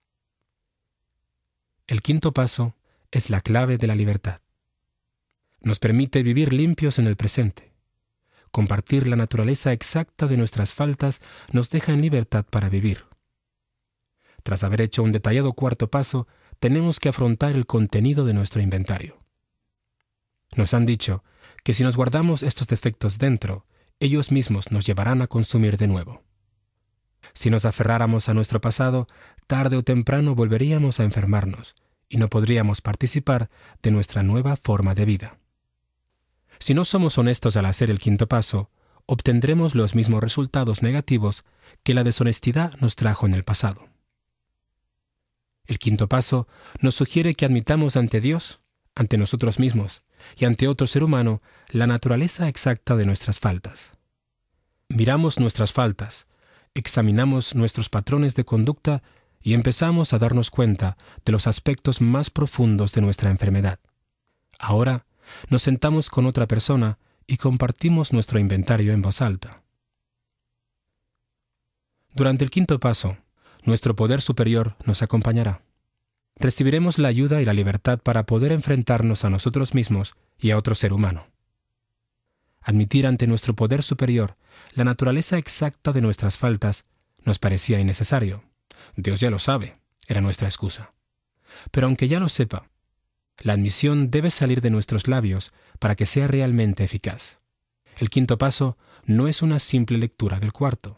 El quinto paso es la clave de la libertad. Nos permite vivir limpios en el presente. Compartir la naturaleza exacta de nuestras faltas nos deja en libertad para vivir. Tras haber hecho un detallado cuarto paso, tenemos que afrontar el contenido de nuestro inventario. Nos han dicho que si nos guardamos estos defectos dentro, ellos mismos nos llevarán a consumir de nuevo. Si nos aferráramos a nuestro pasado, tarde o temprano volveríamos a enfermarnos y no podríamos participar de nuestra nueva forma de vida. Si no somos honestos al hacer el quinto paso, obtendremos los mismos resultados negativos que la deshonestidad nos trajo en el pasado. El quinto paso nos sugiere que admitamos ante Dios, ante nosotros mismos y ante otro ser humano la naturaleza exacta de nuestras faltas. Miramos nuestras faltas, examinamos nuestros patrones de conducta y empezamos a darnos cuenta de los aspectos más profundos de nuestra enfermedad. Ahora, nos sentamos con otra persona y compartimos nuestro inventario en voz alta. Durante el quinto paso, nuestro poder superior nos acompañará. Recibiremos la ayuda y la libertad para poder enfrentarnos a nosotros mismos y a otro ser humano. Admitir ante nuestro poder superior la naturaleza exacta de nuestras faltas nos parecía innecesario. Dios ya lo sabe, era nuestra excusa. Pero aunque ya lo sepa, la admisión debe salir de nuestros labios para que sea realmente eficaz. El quinto paso no es una simple lectura del cuarto.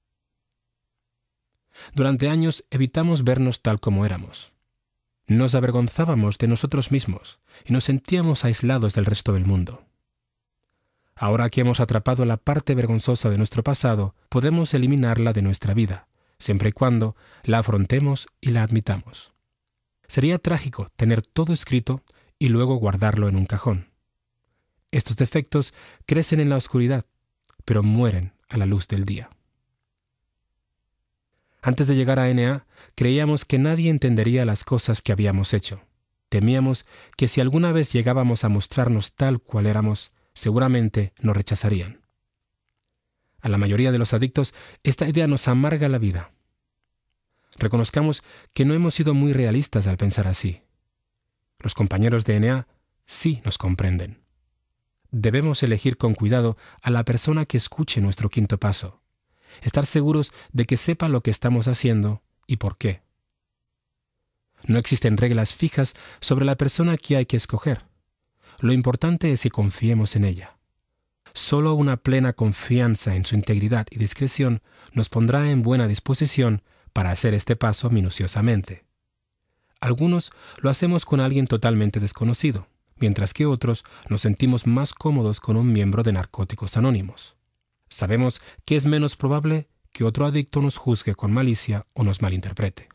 Durante años evitamos vernos tal como éramos. Nos avergonzábamos de nosotros mismos y nos sentíamos aislados del resto del mundo. Ahora que hemos atrapado la parte vergonzosa de nuestro pasado, podemos eliminarla de nuestra vida, siempre y cuando la afrontemos y la admitamos. Sería trágico tener todo escrito y luego guardarlo en un cajón. Estos defectos crecen en la oscuridad, pero mueren a la luz del día. Antes de llegar a N A, creíamos que nadie entendería las cosas que habíamos hecho. Temíamos que si alguna vez llegábamos a mostrarnos tal cual éramos, seguramente nos rechazarían. A la mayoría de los adictos, esta idea nos amarga la vida. Reconozcamos que no hemos sido muy realistas al pensar así. Los compañeros de N A sí nos comprenden. Debemos elegir con cuidado a la persona que escuche nuestro quinto paso. Estar seguros de que sepa lo que estamos haciendo y por qué. No existen reglas fijas sobre la persona que hay que escoger. Lo importante es que confiemos en ella. Solo una plena confianza en su integridad y discreción nos pondrá en buena disposición para hacer este paso minuciosamente. Algunos lo hacemos con alguien totalmente desconocido, mientras que otros nos sentimos más cómodos con un miembro de Narcóticos Anónimos. Sabemos que es menos probable que otro adicto nos juzgue con malicia o nos malinterprete.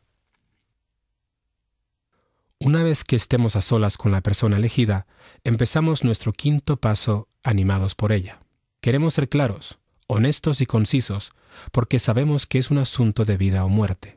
Una vez que estemos a solas con la persona elegida, empezamos nuestro quinto paso animados por ella. Queremos ser claros, honestos y concisos, porque sabemos que es un asunto de vida o muerte.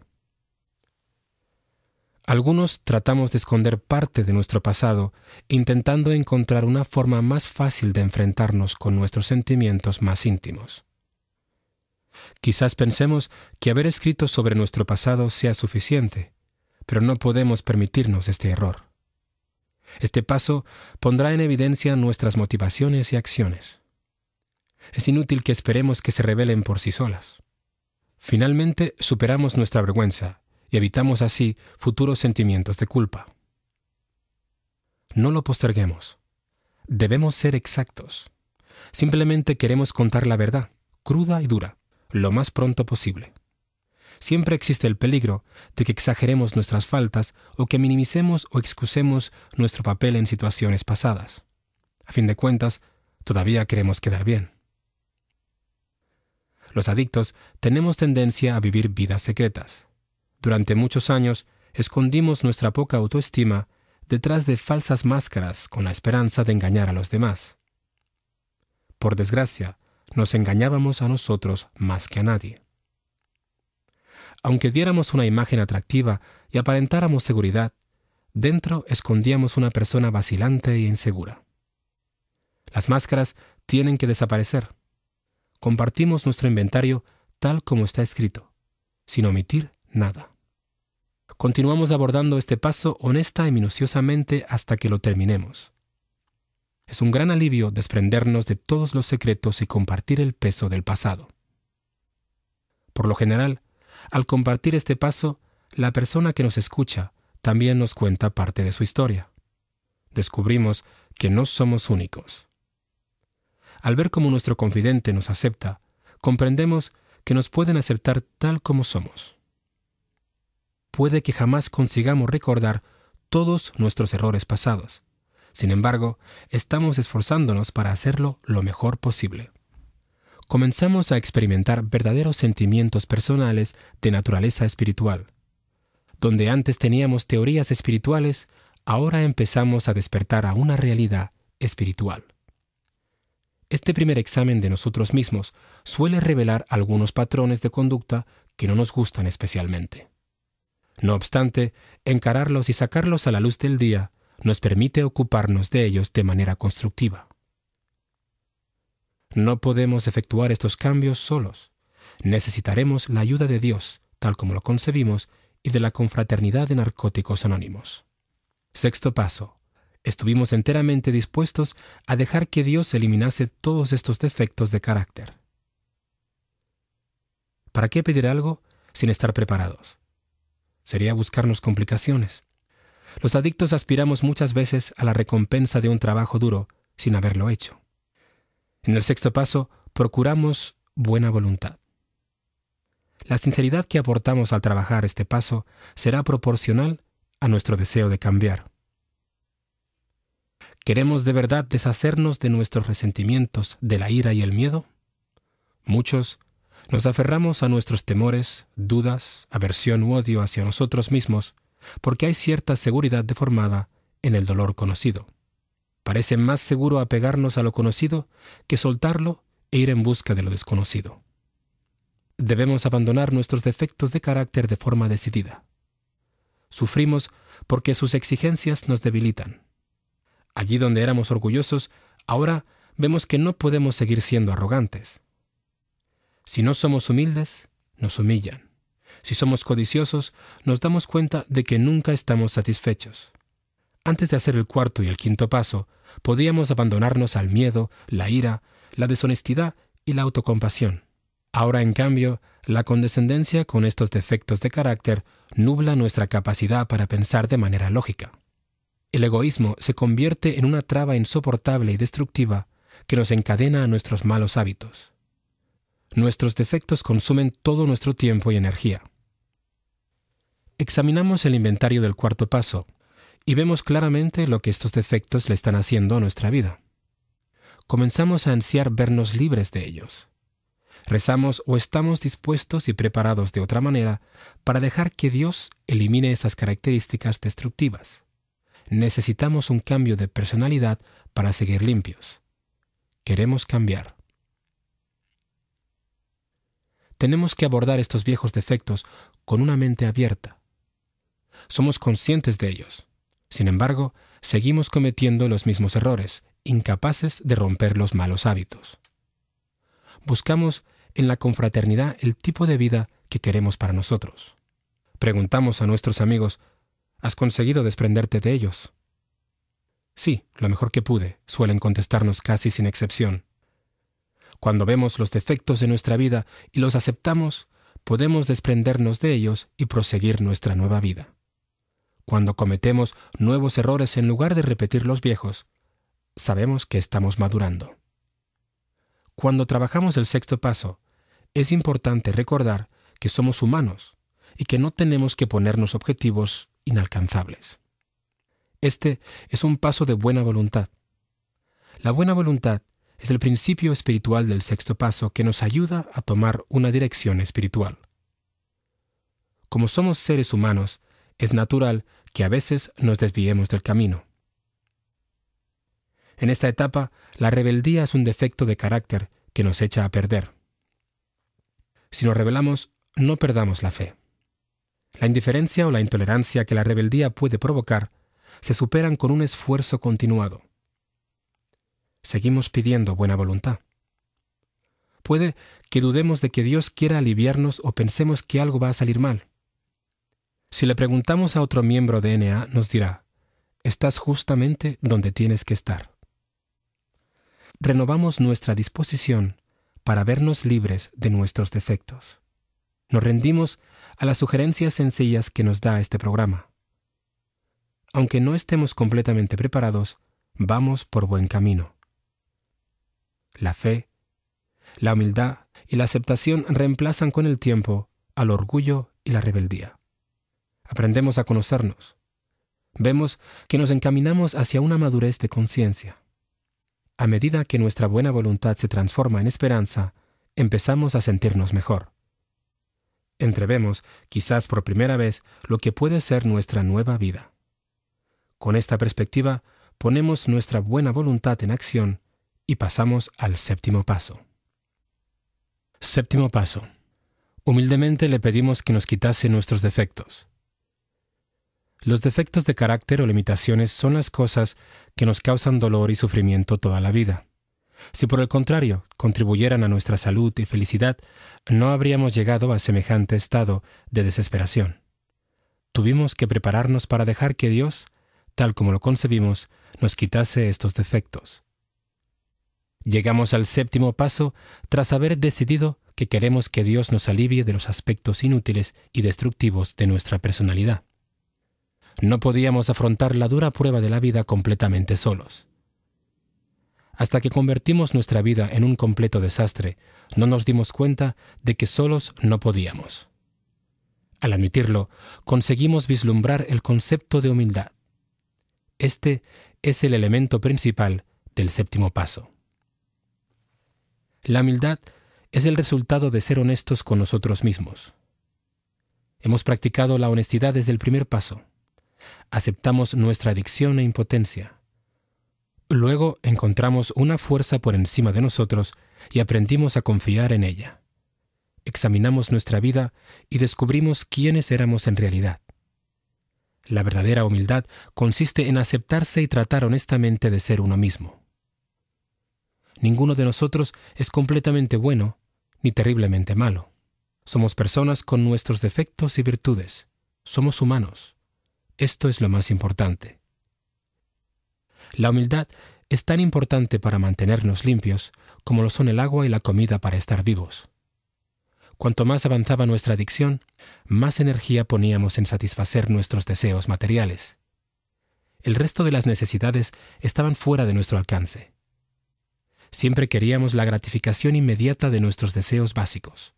Algunos tratamos de esconder parte de nuestro pasado, intentando encontrar una forma más fácil de enfrentarnos con nuestros sentimientos más íntimos. Quizás pensemos que haber escrito sobre nuestro pasado sea suficiente, pero no podemos permitirnos este error. Este paso pondrá en evidencia nuestras motivaciones y acciones. Es inútil que esperemos que se revelen por sí solas. Finalmente, superamos nuestra vergüenza y evitamos así futuros sentimientos de culpa. No lo posterguemos. Debemos ser exactos. Simplemente queremos contar la verdad, cruda y dura, lo más pronto posible. Siempre existe el peligro de que exageremos nuestras faltas o que minimicemos o excusemos nuestro papel en situaciones pasadas. A fin de cuentas, todavía queremos quedar bien. Los adictos tenemos tendencia a vivir vidas secretas. Durante muchos años, escondimos nuestra poca autoestima detrás de falsas máscaras con la esperanza de engañar a los demás. Por desgracia, nos engañábamos a nosotros más que a nadie. Aunque diéramos una imagen atractiva y aparentáramos seguridad, dentro escondíamos una persona vacilante e insegura. Las máscaras tienen que desaparecer. Compartimos nuestro inventario tal como está escrito, sin omitir nada. Continuamos abordando este paso honesta y minuciosamente hasta que lo terminemos. Es un gran alivio desprendernos de todos los secretos y compartir el peso del pasado. Por lo general, al compartir este paso, la persona que nos escucha también nos cuenta parte de su historia. Descubrimos que no somos únicos. Al ver cómo nuestro confidente nos acepta, comprendemos que nos pueden aceptar tal como somos. Puede que jamás consigamos recordar todos nuestros errores pasados. Sin embargo, estamos esforzándonos para hacerlo lo mejor posible. Comenzamos a experimentar verdaderos sentimientos personales de naturaleza espiritual. Donde antes teníamos teorías espirituales, ahora empezamos a despertar a una realidad espiritual. Este primer examen de nosotros mismos suele revelar algunos patrones de conducta que no nos gustan especialmente. No obstante, encararlos y sacarlos a la luz del día nos permite ocuparnos de ellos de manera constructiva. No podemos efectuar estos cambios solos. Necesitaremos la ayuda de Dios, tal como lo concebimos, y de la confraternidad de Narcóticos Anónimos. Sexto paso. Estuvimos enteramente dispuestos a dejar que Dios eliminase todos estos defectos de carácter. ¿Para qué pedir algo sin estar preparados? Sería buscarnos complicaciones. Los adictos aspiramos muchas veces a la recompensa de un trabajo duro sin haberlo hecho. En el sexto paso, procuramos buena voluntad. La sinceridad que aportamos al trabajar este paso será proporcional a nuestro deseo de cambiar. ¿Queremos de verdad deshacernos de nuestros resentimientos, de la ira y el miedo? Muchos nos aferramos a nuestros temores, dudas, aversión u odio hacia nosotros mismos, porque hay cierta seguridad deformada en el dolor conocido. Parece más seguro apegarnos a lo conocido que soltarlo e ir en busca de lo desconocido. Debemos abandonar nuestros defectos de carácter de forma decidida. Sufrimos porque sus exigencias nos debilitan. Allí donde éramos orgullosos, ahora vemos que no podemos seguir siendo arrogantes. Si no somos humildes, nos humillan. Si somos codiciosos, nos damos cuenta de que nunca estamos satisfechos. Antes de hacer el cuarto y el quinto paso, podíamos abandonarnos al miedo, la ira, la deshonestidad y la autocompasión. Ahora, en cambio, la condescendencia con estos defectos de carácter nubla nuestra capacidad para pensar de manera lógica. El egoísmo se convierte en una traba insoportable y destructiva que nos encadena a nuestros malos hábitos. Nuestros defectos consumen todo nuestro tiempo y energía. Examinamos el inventario del cuarto paso y vemos claramente lo que estos defectos le están haciendo a nuestra vida. Comenzamos a ansiar vernos libres de ellos. Rezamos o estamos dispuestos y preparados de otra manera para dejar que Dios elimine estas características destructivas. Necesitamos un cambio de personalidad para seguir limpios. Queremos cambiar. Tenemos que abordar estos viejos defectos con una mente abierta. Somos conscientes de ellos. Sin embargo, seguimos cometiendo los mismos errores, incapaces de romper los malos hábitos. Buscamos en la confraternidad el tipo de vida que queremos para nosotros. Preguntamos a nuestros amigos, ¿has conseguido desprenderte de ellos? Sí, lo mejor que pude, suelen contestarnos casi sin excepción. Cuando vemos los defectos de nuestra vida y los aceptamos, podemos desprendernos de ellos y proseguir nuestra nueva vida. Cuando cometemos nuevos errores en lugar de repetir los viejos, sabemos que estamos madurando. Cuando trabajamos el sexto paso, es importante recordar que somos humanos y que no tenemos que ponernos objetivos inalcanzables. Este es un paso de buena voluntad. La buena voluntad es el principio espiritual del sexto paso que nos ayuda a tomar una dirección espiritual. Como somos seres humanos, es natural que a veces nos desviemos del camino. En esta etapa, la rebeldía es un defecto de carácter que nos echa a perder. Si nos rebelamos, no perdamos la fe. La indiferencia o la intolerancia que la rebeldía puede provocar se superan con un esfuerzo continuado. Seguimos pidiendo buena voluntad. Puede que dudemos de que Dios quiera aliviarnos o pensemos que algo va a salir mal. Si le preguntamos a otro miembro de N A, nos dirá, estás justamente donde tienes que estar. Renovamos nuestra disposición para vernos libres de nuestros defectos. Nos rendimos a las sugerencias sencillas que nos da este programa. Aunque no estemos completamente preparados, vamos por buen camino. La fe, la humildad y la aceptación reemplazan con el tiempo al orgullo y la rebeldía. Aprendemos a conocernos. Vemos que nos encaminamos hacia una madurez de conciencia. A medida que nuestra buena voluntad se transforma en esperanza, empezamos a sentirnos mejor. Entrevemos, quizás por primera vez, lo que puede ser nuestra nueva vida. Con esta perspectiva, ponemos nuestra buena voluntad en acción y pasamos al séptimo paso. Séptimo paso. Humildemente le pedimos que nos quitase nuestros defectos. Los defectos de carácter o limitaciones son las cosas que nos causan dolor y sufrimiento toda la vida. Si por el contrario contribuyeran a nuestra salud y felicidad, no habríamos llegado a semejante estado de desesperación. Tuvimos que prepararnos para dejar que Dios, tal como lo concebimos, nos quitase estos defectos. Llegamos al séptimo paso tras haber decidido que queremos que Dios nos alivie de los aspectos inútiles y destructivos de nuestra personalidad. No podíamos afrontar la dura prueba de la vida completamente solos. Hasta que convertimos nuestra vida en un completo desastre, no nos dimos cuenta de que solos no podíamos. Al admitirlo, conseguimos vislumbrar el concepto de humildad. Este es el elemento principal del séptimo paso. La humildad es el resultado de ser honestos con nosotros mismos. Hemos practicado la honestidad desde el primer paso. Aceptamos nuestra adicción e impotencia. Luego encontramos una fuerza por encima de nosotros y aprendimos a confiar en ella. Examinamos nuestra vida y descubrimos quiénes éramos en realidad. La verdadera humildad consiste en aceptarse y tratar honestamente de ser uno mismo. Ninguno de nosotros es completamente bueno ni terriblemente malo. Somos personas con nuestros defectos y virtudes. Somos humanos. Esto es lo más importante. La humildad es tan importante para mantenernos limpios como lo son el agua y la comida para estar vivos. Cuanto más avanzaba nuestra adicción, más energía poníamos en satisfacer nuestros deseos materiales. El resto de las necesidades estaban fuera de nuestro alcance. Siempre queríamos la gratificación inmediata de nuestros deseos básicos.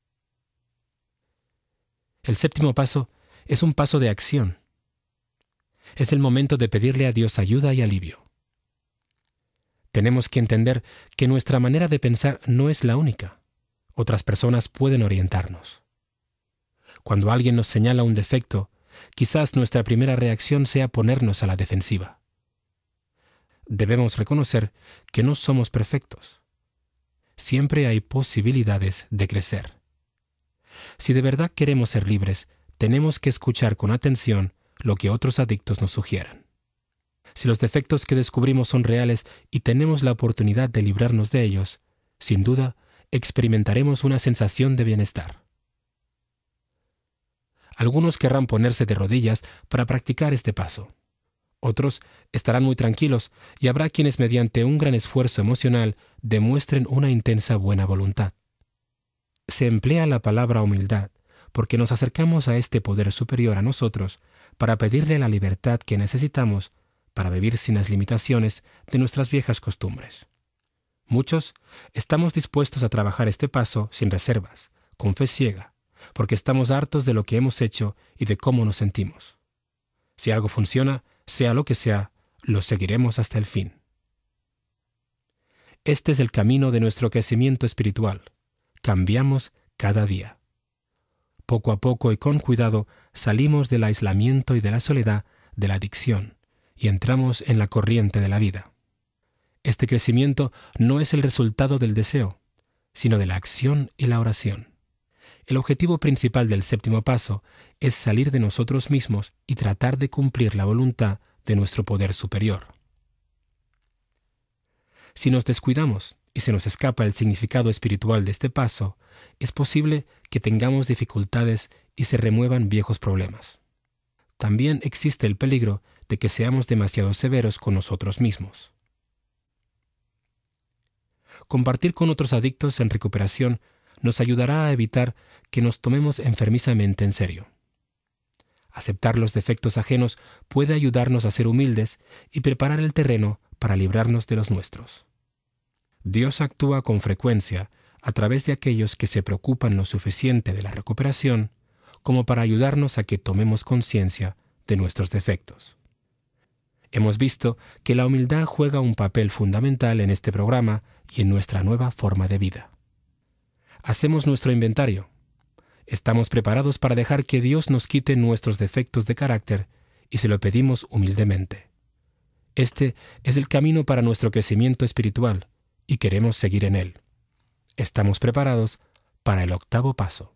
El séptimo paso es un paso de acción. Es el momento de pedirle a Dios ayuda y alivio. Tenemos que entender que nuestra manera de pensar no es la única. Otras personas pueden orientarnos. Cuando alguien nos señala un defecto, quizás nuestra primera reacción sea ponernos a la defensiva. Debemos reconocer que no somos perfectos. Siempre hay posibilidades de crecer. Si de verdad queremos ser libres, tenemos que escuchar con atención lo que otros adictos nos sugieran. Si los defectos que descubrimos son reales y tenemos la oportunidad de librarnos de ellos, sin duda, experimentaremos una sensación de bienestar. Algunos querrán ponerse de rodillas para practicar este paso. Otros estarán muy tranquilos y habrá quienes mediante un gran esfuerzo emocional demuestren una intensa buena voluntad. Se emplea la palabra humildad porque nos acercamos a este poder superior a nosotros para pedirle la libertad que necesitamos para vivir sin las limitaciones de nuestras viejas costumbres. Muchos estamos dispuestos a trabajar este paso sin reservas, con fe ciega, porque estamos hartos de lo que hemos hecho y de cómo nos sentimos. Si algo funciona, sea lo que sea, lo seguiremos hasta el fin. Este es el camino de nuestro crecimiento espiritual. Cambiamos cada día. Poco a poco y con cuidado salimos del aislamiento y de la soledad, de la adicción, y entramos en la corriente de la vida. Este crecimiento no es el resultado del deseo, sino de la acción y la oración. El objetivo principal del séptimo paso es salir de nosotros mismos y tratar de cumplir la voluntad de nuestro poder superior. Si nos descuidamos y se nos escapa el significado espiritual de este paso, es posible que tengamos dificultades y se remuevan viejos problemas. También existe el peligro de que seamos demasiado severos con nosotros mismos. Compartir con otros adictos en recuperación nos ayudará a evitar que nos tomemos enfermizamente en serio. Aceptar los defectos ajenos puede ayudarnos a ser humildes y preparar el terreno para librarnos de los nuestros. Dios actúa con frecuencia a través de aquellos que se preocupan lo suficiente de la recuperación como para ayudarnos a que tomemos conciencia de nuestros defectos. Hemos visto que la humildad juega un papel fundamental en este programa y en nuestra nueva forma de vida. Hacemos nuestro inventario. Estamos preparados para dejar que Dios nos quite nuestros defectos de carácter y se lo pedimos humildemente. Este es el camino para nuestro crecimiento espiritual y queremos seguir en él. Estamos preparados para el octavo paso.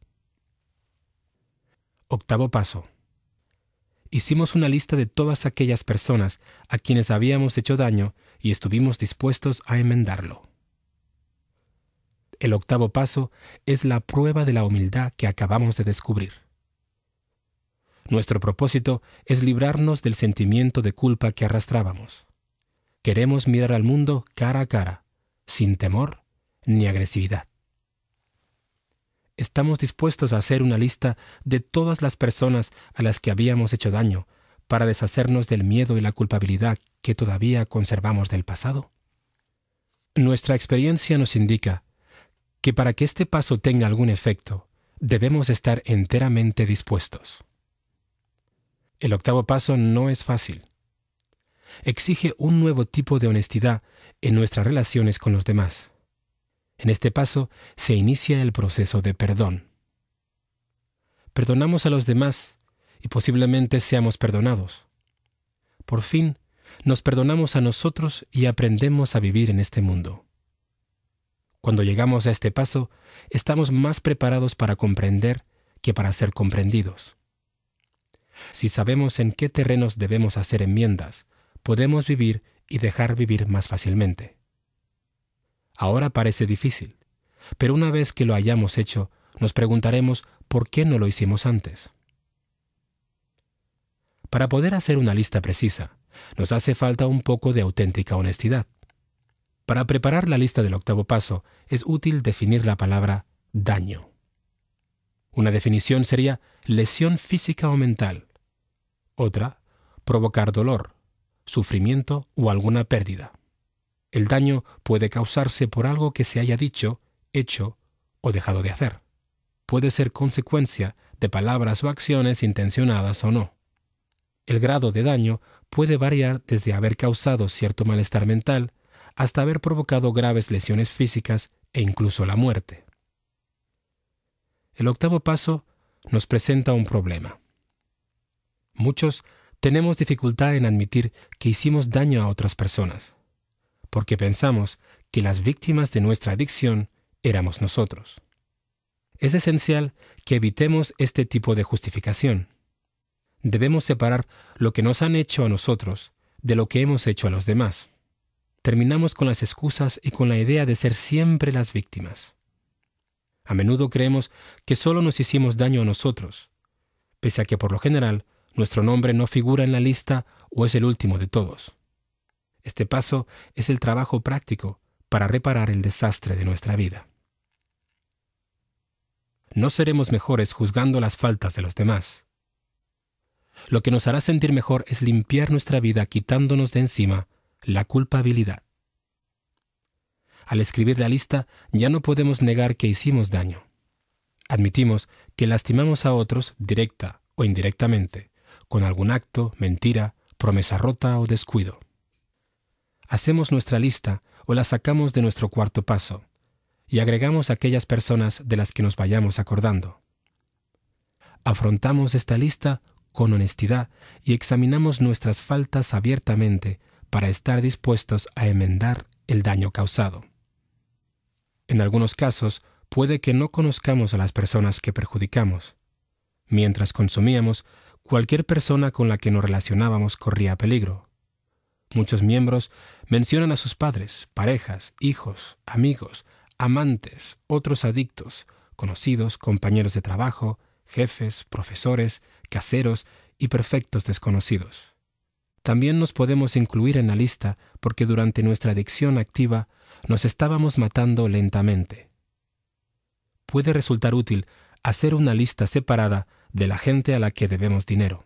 Octavo paso. Hicimos una lista de todas aquellas personas a quienes habíamos hecho daño y estuvimos dispuestos a enmendarlo. El octavo paso es la prueba de la humildad que acabamos de descubrir. Nuestro propósito es librarnos del sentimiento de culpa que arrastrábamos. Queremos mirar al mundo cara a cara, sin temor ni agresividad. Estamos dispuestos a hacer una lista de todas las personas a las que habíamos hecho daño para deshacernos del miedo y la culpabilidad que todavía conservamos del pasado. Nuestra experiencia nos indica que para que este paso tenga algún efecto, debemos estar enteramente dispuestos. El octavo paso no es fácil. Exige un nuevo tipo de honestidad en nuestras relaciones con los demás. En este paso se inicia el proceso de perdón. Perdonamos a los demás y posiblemente seamos perdonados. Por fin, nos perdonamos a nosotros y aprendemos a vivir en este mundo. Cuando llegamos a este paso, estamos más preparados para comprender que para ser comprendidos. Si sabemos en qué terrenos debemos hacer enmiendas, podemos vivir y dejar vivir más fácilmente. Ahora parece difícil, pero una vez que lo hayamos hecho, nos preguntaremos por qué no lo hicimos antes. Para poder hacer una lista precisa, nos hace falta un poco de auténtica honestidad. Para preparar la lista del octavo paso, es útil definir la palabra daño. Una definición sería lesión física o mental. Otra, provocar dolor, sufrimiento o alguna pérdida. El daño puede causarse por algo que se haya dicho, hecho o dejado de hacer. Puede ser consecuencia de palabras o acciones intencionadas o no. El grado de daño puede variar desde haber causado cierto malestar mental hasta haber provocado graves lesiones físicas e incluso la muerte. El octavo paso nos presenta un problema. Muchos tenemos dificultad en admitir que hicimos daño a otras personas, porque pensamos que las víctimas de nuestra adicción éramos nosotros. Es esencial que evitemos este tipo de justificación. Debemos separar lo que nos han hecho a nosotros de lo que hemos hecho a los demás. Terminamos con las excusas y con la idea de ser siempre las víctimas. A menudo creemos que solo nos hicimos daño a nosotros, pese a que por lo general nuestro nombre no figura en la lista o es el último de todos. Este paso es el trabajo práctico para reparar el desastre de nuestra vida. No seremos mejores juzgando las faltas de los demás. Lo que nos hará sentir mejor es limpiar nuestra vida quitándonos de encima la culpabilidad. Al escribir la lista, ya no podemos negar que hicimos daño. Admitimos que lastimamos a otros directa o indirectamente, con algún acto, mentira, promesa rota o descuido. Hacemos nuestra lista o la sacamos de nuestro cuarto paso y agregamos aquellas personas de las que nos vayamos acordando. Afrontamos esta lista con honestidad y examinamos nuestras faltas abiertamente para estar dispuestos a enmendar el daño causado. En algunos casos, puede que no conozcamos a las personas que perjudicamos. Mientras consumíamos, cualquier persona con la que nos relacionábamos corría peligro. Muchos miembros mencionan a sus padres, parejas, hijos, amigos, amantes, otros adictos, conocidos, compañeros de trabajo, jefes, profesores, caseros y perfectos desconocidos. También nos podemos incluir en la lista porque durante nuestra adicción activa nos estábamos matando lentamente. Puede resultar útil hacer una lista separada de la gente a la que debemos dinero.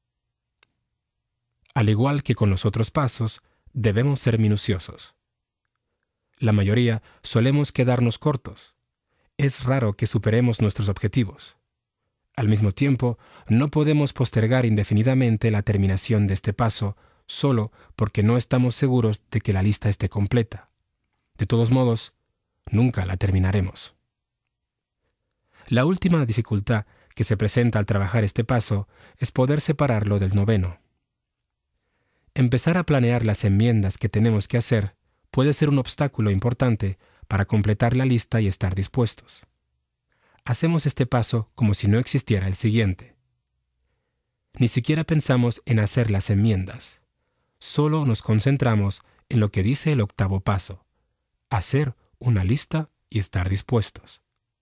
Al igual que con los otros pasos, debemos ser minuciosos. La mayoría solemos quedarnos cortos. Es raro que superemos nuestros objetivos. Al mismo tiempo, no podemos postergar indefinidamente la terminación de este paso solo porque no estamos seguros de que la lista esté completa. De todos modos, nunca la terminaremos. La última dificultad que se presenta al trabajar este paso es poder separarlo del noveno. Empezar a planear las enmiendas que tenemos que hacer puede ser un obstáculo importante para completar la lista y estar dispuestos. Hacemos este paso como si no existiera el siguiente. Ni siquiera pensamos en hacer las enmiendas. Solo nos concentramos en lo que dice el octavo paso: hacer una lista y estar dispuestos.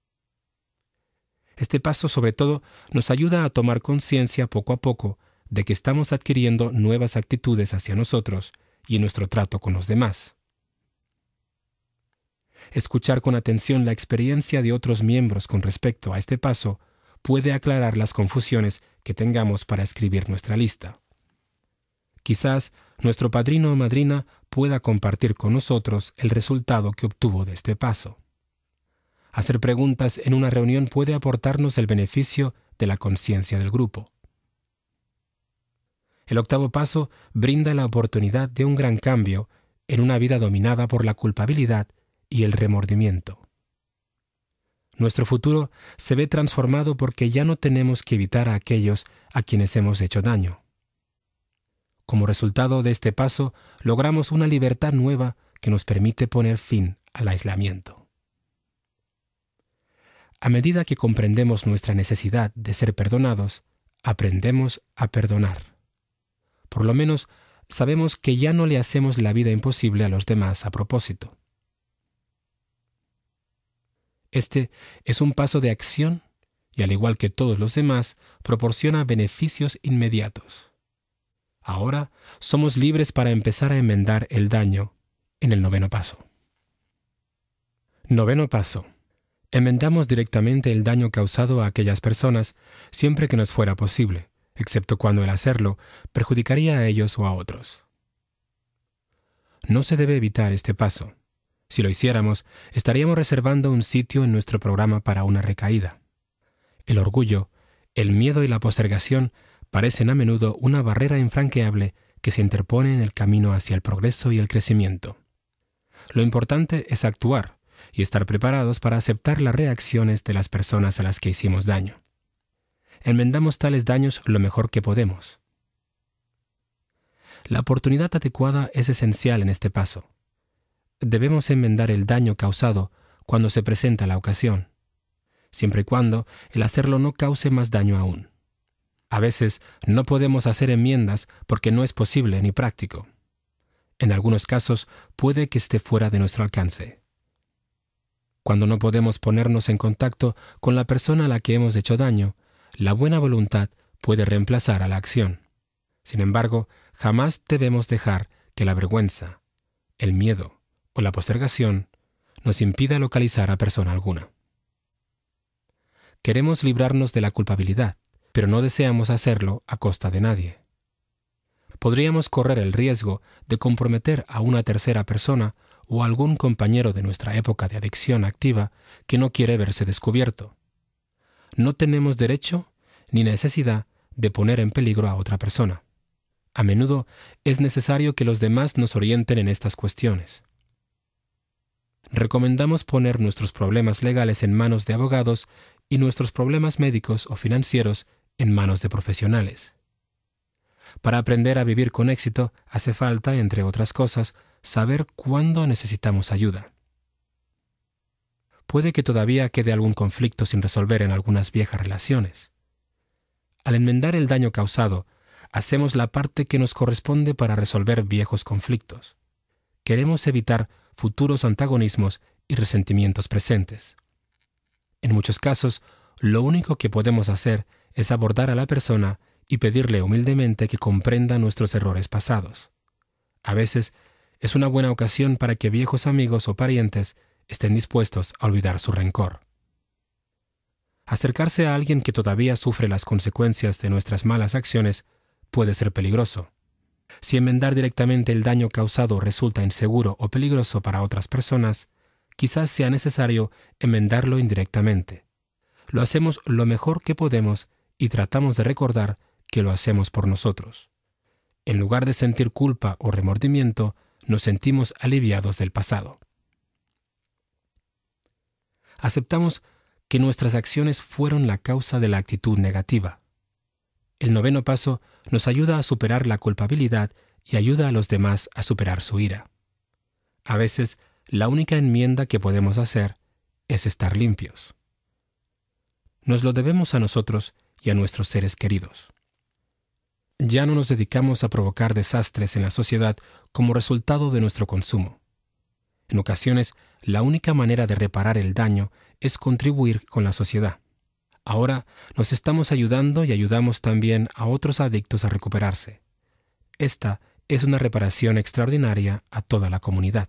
Este paso, sobre todo, nos ayuda a tomar conciencia poco a poco de que estamos adquiriendo nuevas actitudes hacia nosotros y en nuestro trato con los demás. Escuchar con atención la experiencia de otros miembros con respecto a este paso puede aclarar las confusiones que tengamos para escribir nuestra lista. Quizás nuestro padrino o madrina pueda compartir con nosotros el resultado que obtuvo de este paso. Hacer preguntas en una reunión puede aportarnos el beneficio de la conciencia del grupo. El octavo paso brinda la oportunidad de un gran cambio en una vida dominada por la culpabilidad y el remordimiento. Nuestro futuro se ve transformado porque ya no tenemos que evitar a aquellos a quienes hemos hecho daño. Como resultado de este paso, logramos una libertad nueva que nos permite poner fin al aislamiento. A medida que comprendemos nuestra necesidad de ser perdonados, aprendemos a perdonar. Por lo menos, sabemos que ya no le hacemos la vida imposible a los demás a propósito. Este es un paso de acción y, al igual que todos los demás, proporciona beneficios inmediatos. Ahora somos libres para empezar a enmendar el daño en el noveno paso. Noveno paso. Enmendamos directamente el daño causado a aquellas personas siempre que nos fuera posible, excepto cuando el hacerlo perjudicaría a ellos o a otros. no se debe evitar este paso. Si lo hiciéramos, estaríamos reservando un sitio en nuestro programa para una recaída. El orgullo, el miedo y la postergación parecen a menudo una barrera infranqueable que se interpone en el camino hacia el progreso y el crecimiento. Lo importante es actuar y estar preparados para aceptar las reacciones de las personas a las que hicimos daño. Enmendamos tales daños lo mejor que podemos. La oportunidad adecuada es esencial en este paso. Debemos enmendar el daño causado cuando se presenta la ocasión, siempre y cuando el hacerlo no cause más daño aún. A veces no podemos hacer enmiendas porque no es posible ni práctico. En algunos casos puede que esté fuera de nuestro alcance. Cuando no podemos ponernos en contacto con la persona a la que hemos hecho daño, la buena voluntad puede reemplazar a la acción. Sin embargo, jamás debemos dejar que la vergüenza, el miedo o la postergación nos impida localizar a persona alguna. Queremos librarnos de la culpabilidad, pero no deseamos hacerlo a costa de nadie. Podríamos correr el riesgo de comprometer a una tercera persona o a algún compañero de nuestra época de adicción activa que no quiere verse descubierto. No tenemos derecho ni necesidad de poner en peligro a otra persona. A menudo es necesario que los demás nos orienten en estas cuestiones. Recomendamos poner nuestros problemas legales en manos de abogados y nuestros problemas médicos o financieros en manos de profesionales. Para aprender a vivir con éxito hace falta, entre otras cosas, saber cuándo necesitamos ayuda. Puede que todavía quede algún conflicto sin resolver en algunas viejas relaciones. Al enmendar el daño causado, hacemos la parte que nos corresponde para resolver viejos conflictos. Queremos evitar futuros antagonismos y resentimientos presentes. En muchos casos, lo único que podemos hacer es abordar a la persona y pedirle humildemente que comprenda nuestros errores pasados. A veces, es una buena ocasión para que viejos amigos o parientes estén dispuestos a olvidar su rencor. Acercarse a alguien que todavía sufre las consecuencias de nuestras malas acciones puede ser peligroso. Si enmendar directamente el daño causado resulta inseguro o peligroso para otras personas, quizás sea necesario enmendarlo indirectamente. Lo hacemos lo mejor que podemos y tratamos de recordar que lo hacemos por nosotros. En lugar de sentir culpa o remordimiento, nos sentimos aliviados del pasado. Aceptamos que nuestras acciones fueron la causa de la actitud negativa. El noveno paso nos ayuda a superar la culpabilidad y ayuda a los demás a superar su ira. A veces, la única enmienda que podemos hacer es estar limpios. Nos lo debemos a nosotros y a nuestros seres queridos. Ya no nos dedicamos a provocar desastres en la sociedad como resultado de nuestro consumo. En ocasiones, la única manera de reparar el daño es contribuir con la sociedad. Ahora nos estamos ayudando y ayudamos también a otros adictos a recuperarse. Esta es una reparación extraordinaria a toda la comunidad.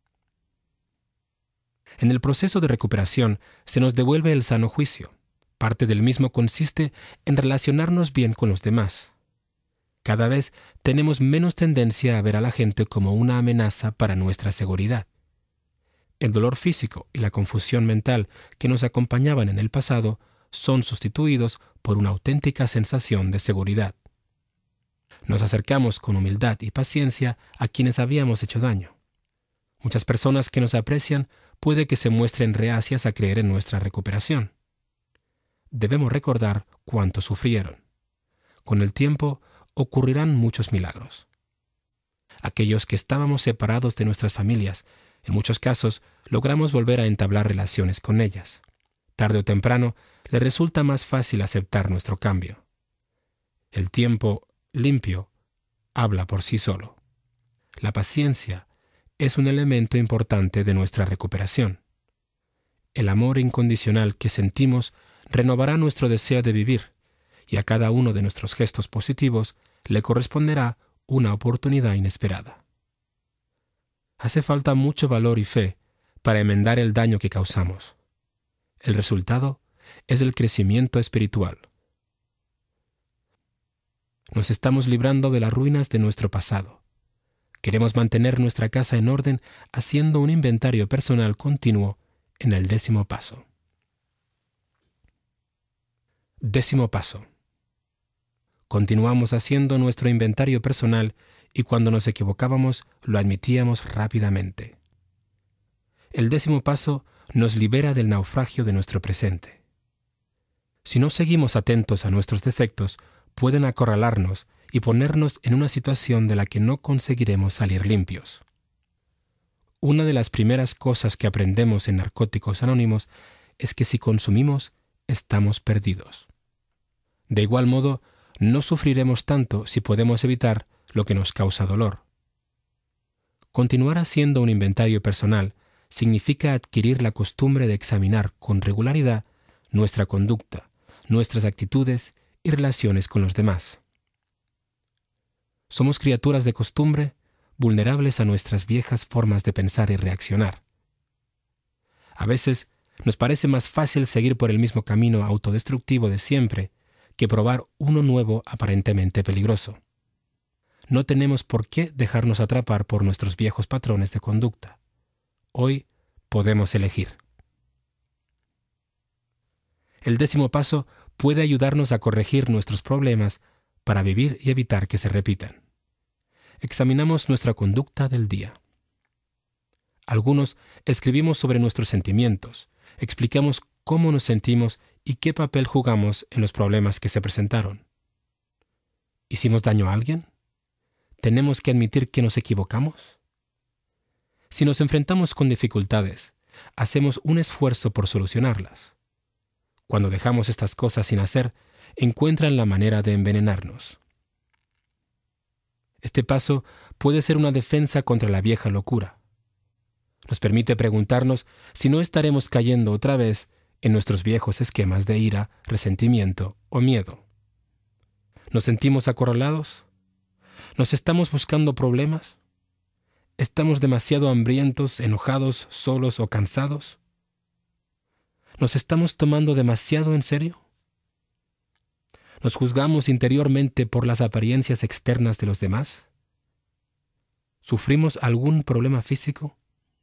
En el proceso de recuperación se nos devuelve el sano juicio. Parte del mismo consiste en relacionarnos bien con los demás. Cada vez tenemos menos tendencia a ver a la gente como una amenaza para nuestra seguridad. El dolor físico y la confusión mental que nos acompañaban en el pasado son sustituidos por una auténtica sensación de seguridad. Nos acercamos con humildad y paciencia a quienes habíamos hecho daño. Muchas personas que nos aprecian puede que se muestren reacias a creer en nuestra recuperación. Debemos recordar cuánto sufrieron. Con el tiempo ocurrirán muchos milagros. Aquellos que estábamos separados de nuestras familias, en muchos casos logramos volver a entablar relaciones con ellas. Tarde o temprano, les resulta más fácil aceptar nuestro cambio. El tiempo limpio habla por sí solo. La paciencia es un elemento importante de nuestra recuperación. El amor incondicional que sentimos renovará nuestro deseo de vivir, y a cada uno de nuestros gestos positivos le corresponderá una oportunidad inesperada. Hace falta mucho valor y fe para enmendar el daño que causamos. El resultado es el crecimiento espiritual. Nos estamos librando de las ruinas de nuestro pasado. Queremos mantener nuestra casa en orden haciendo un inventario personal continuo en el décimo paso. Décimo paso. Continuamos haciendo nuestro inventario personal y cuando nos equivocábamos lo admitíamos rápidamente. El décimo paso nos libera del naufragio de nuestro presente. Si no seguimos atentos a nuestros defectos, pueden acorralarnos y ponernos en una situación de la que no conseguiremos salir limpios. Una de las primeras cosas que aprendemos en Narcóticos Anónimos es que si consumimos, estamos perdidos. De igual modo, no sufriremos tanto si podemos evitar lo que nos causa dolor. Continuar haciendo un inventario personal significa adquirir la costumbre de examinar con regularidad nuestra conducta, nuestras actitudes y relaciones con los demás. Somos criaturas de costumbre, vulnerables a nuestras viejas formas de pensar y reaccionar. A veces nos parece más fácil seguir por el mismo camino autodestructivo de siempre que probar uno nuevo aparentemente peligroso. No tenemos por qué dejarnos atrapar por nuestros viejos patrones de conducta. Hoy podemos elegir. El décimo paso puede ayudarnos a corregir nuestros problemas para vivir y evitar que se repitan. Examinamos nuestra conducta del día. Algunos escribimos sobre nuestros sentimientos, explicamos cómo nos sentimos y qué papel jugamos en los problemas que se presentaron. ¿Hicimos daño a alguien? ¿Tenemos que admitir que nos equivocamos? Si nos enfrentamos con dificultades, hacemos un esfuerzo por solucionarlas. Cuando dejamos estas cosas sin hacer, encuentran la manera de envenenarnos. Este paso puede ser una defensa contra la vieja locura. Nos permite preguntarnos si no estaremos cayendo otra vez en nuestros viejos esquemas de ira, resentimiento o miedo. ¿Nos sentimos acorralados? ¿Nos estamos buscando problemas? ¿Estamos demasiado hambrientos, enojados, solos o cansados? ¿Nos estamos tomando demasiado en serio? ¿Nos juzgamos interiormente por las apariencias externas de los demás? ¿Sufrimos algún problema físico?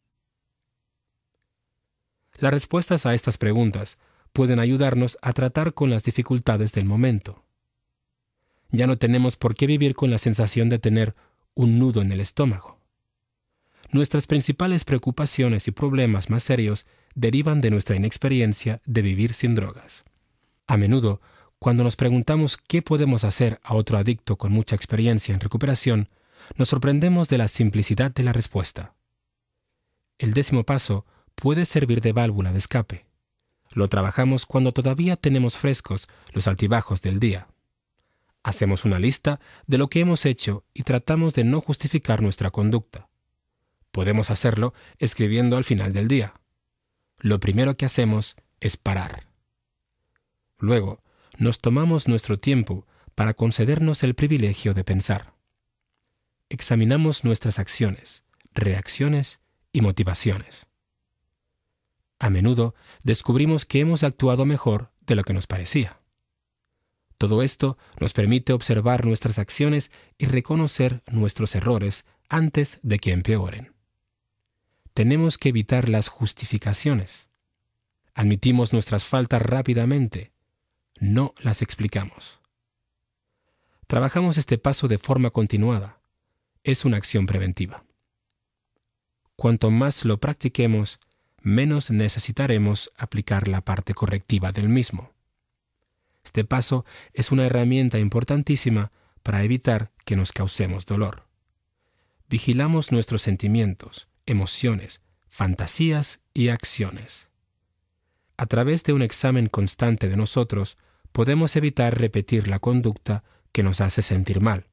Las respuestas a estas preguntas pueden ayudarnos a tratar con las dificultades del momento. Ya no tenemos por qué vivir con la sensación de tener un nudo en el estómago. Nuestras principales preocupaciones y problemas más serios derivan de nuestra inexperiencia de vivir sin drogas. A menudo, cuando nos preguntamos qué podemos hacer a otro adicto con mucha experiencia en recuperación, nos sorprendemos de la simplicidad de la respuesta. El décimo paso puede servir de válvula de escape. Lo trabajamos cuando todavía tenemos frescos los altibajos del día. Hacemos una lista de lo que hemos hecho y tratamos de no justificar nuestra conducta. Podemos hacerlo escribiendo al final del día. Lo primero que hacemos es parar. Luego, nos tomamos nuestro tiempo para concedernos el privilegio de pensar. Examinamos nuestras acciones, reacciones y motivaciones. A menudo descubrimos que hemos actuado mejor de lo que nos parecía. Todo esto nos permite observar nuestras acciones y reconocer nuestros errores antes de que empeoren. Tenemos que evitar las justificaciones. Admitimos nuestras faltas rápidamente, no las explicamos. Trabajamos este paso de forma continuada. Es una acción preventiva. Cuanto más lo practiquemos, menos necesitaremos aplicar la parte correctiva del mismo. Este paso es una herramienta importantísima para evitar que nos causemos dolor. Vigilamos nuestros sentimientos, emociones, fantasías y acciones. A través de un examen constante de nosotros, podemos evitar repetir la conducta que nos hace sentir mal.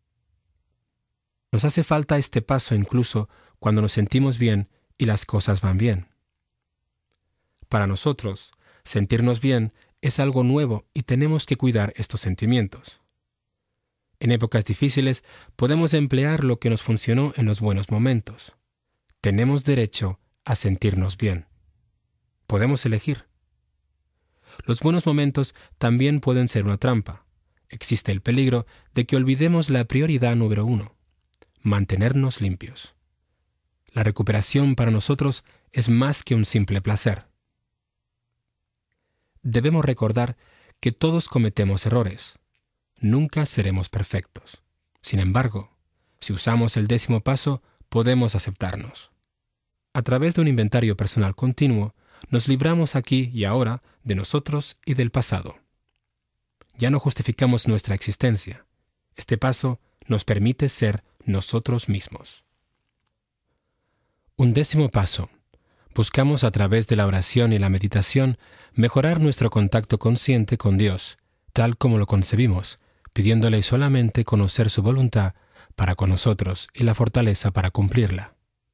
Nos hace falta este paso incluso cuando nos sentimos bien y las cosas van bien. Para nosotros, sentirnos bien es algo nuevo y tenemos que cuidar estos sentimientos. En épocas difíciles podemos emplear lo que nos funcionó en los buenos momentos. Tenemos derecho a sentirnos bien. Podemos elegir. Los buenos momentos también pueden ser una trampa. Existe el peligro de que olvidemos la prioridad número uno, mantenernos limpios. La recuperación para nosotros es más que un simple placer. Debemos recordar que todos cometemos errores. Nunca seremos perfectos. Sin embargo, si usamos el décimo paso, podemos aceptarnos. A través de un inventario personal continuo, nos libramos aquí y ahora de nosotros y del pasado. Ya no justificamos nuestra existencia. Este paso nos permite ser nosotros mismos. Un décimo paso. Buscamos a través de la oración y la meditación mejorar nuestro contacto consciente con Dios, tal como lo concebimos, pidiéndole solamente conocer su voluntad para con nosotros y la fortaleza para cumplirla.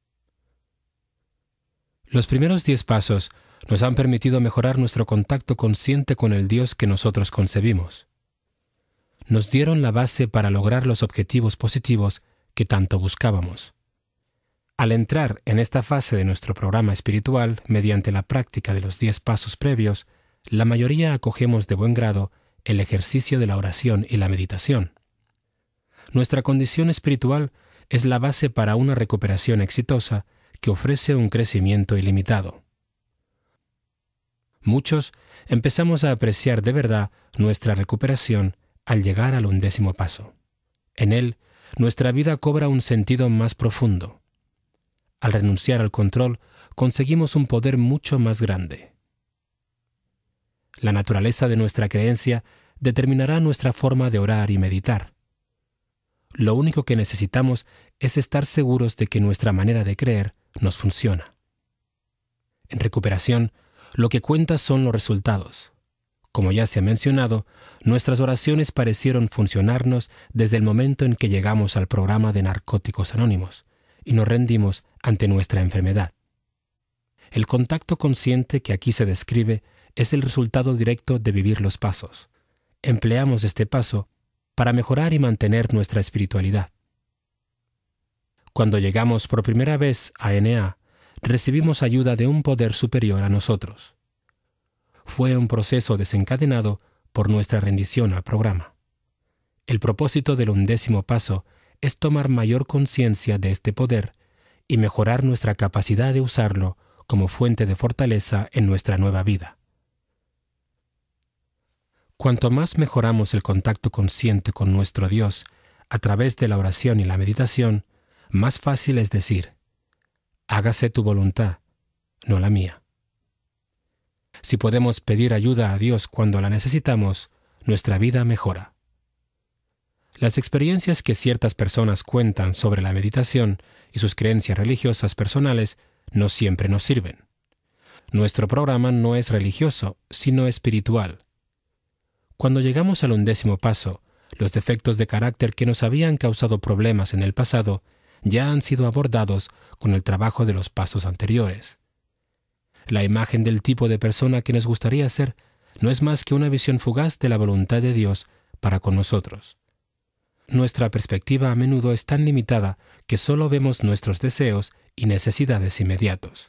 Los primeros diez pasos nos han permitido mejorar nuestro contacto consciente con el Dios que nosotros concebimos. Nos dieron la base para lograr los objetivos positivos que tanto buscábamos. Al entrar en esta fase de nuestro programa espiritual mediante la práctica de los diez pasos previos, la mayoría acogemos de buen grado el ejercicio de la oración y la meditación. Nuestra condición espiritual es la base para una recuperación exitosa que ofrece un crecimiento ilimitado. Muchos empezamos a apreciar de verdad nuestra recuperación al llegar al undécimo paso. En él, nuestra vida cobra un sentido más profundo. Al renunciar al control, conseguimos un poder mucho más grande. La naturaleza de nuestra creencia determinará nuestra forma de orar y meditar. Lo único que necesitamos es estar seguros de que nuestra manera de creer nos funciona. En recuperación, lo que cuenta son los resultados. Como ya se ha mencionado, nuestras oraciones parecieron funcionarnos desde el momento en que llegamos al programa de Narcóticos Anónimos y nos rendimos ante nuestra enfermedad. El contacto consciente que aquí se describe es el resultado directo de vivir los pasos. Empleamos este paso para mejorar y mantener nuestra espiritualidad. Cuando llegamos por primera vez a N A, recibimos ayuda de un poder superior a nosotros. Fue un proceso desencadenado por nuestra rendición al programa. El propósito del undécimo paso es tomar mayor conciencia de este poder y mejorar nuestra capacidad de usarlo como fuente de fortaleza en nuestra nueva vida. Cuanto más mejoramos el contacto consciente con nuestro Dios a través de la oración y la meditación, más fácil es decir, hágase tu voluntad, no la mía. Si podemos pedir ayuda a Dios cuando la necesitamos, nuestra vida mejora. Las experiencias que ciertas personas cuentan sobre la meditación y sus creencias religiosas personales no siempre nos sirven. Nuestro programa no es religioso, sino espiritual. Cuando llegamos al undécimo paso, los defectos de carácter que nos habían causado problemas en el pasado ya han sido abordados con el trabajo de los pasos anteriores. La imagen del tipo de persona que nos gustaría ser no es más que una visión fugaz de la voluntad de Dios para con nosotros. Nuestra perspectiva a menudo es tan limitada que solo vemos nuestros deseos y necesidades inmediatos.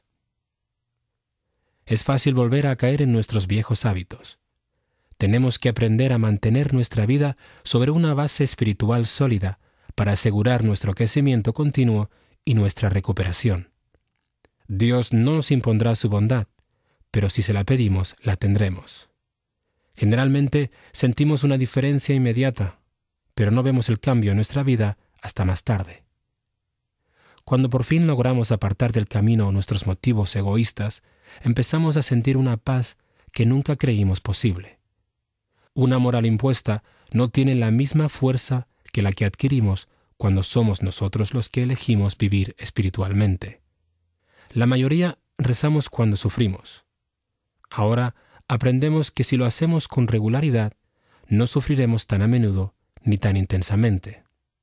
Es fácil volver a caer en nuestros viejos hábitos. Tenemos que aprender a mantener nuestra vida sobre una base espiritual sólida para asegurar nuestro crecimiento continuo y nuestra recuperación. Dios no nos impondrá su bondad, pero si se la pedimos, la tendremos. Generalmente sentimos una diferencia inmediata, pero no vemos el cambio en nuestra vida hasta más tarde. Cuando por fin logramos apartar del camino nuestros motivos egoístas, empezamos a sentir una paz que nunca creímos posible. Una moral impuesta no tiene la misma fuerza que la que adquirimos cuando somos nosotros los que elegimos vivir espiritualmente. La mayoría rezamos cuando sufrimos. Ahora aprendemos que si lo hacemos con regularidad, no sufriremos tan a menudo ni tan intensamente.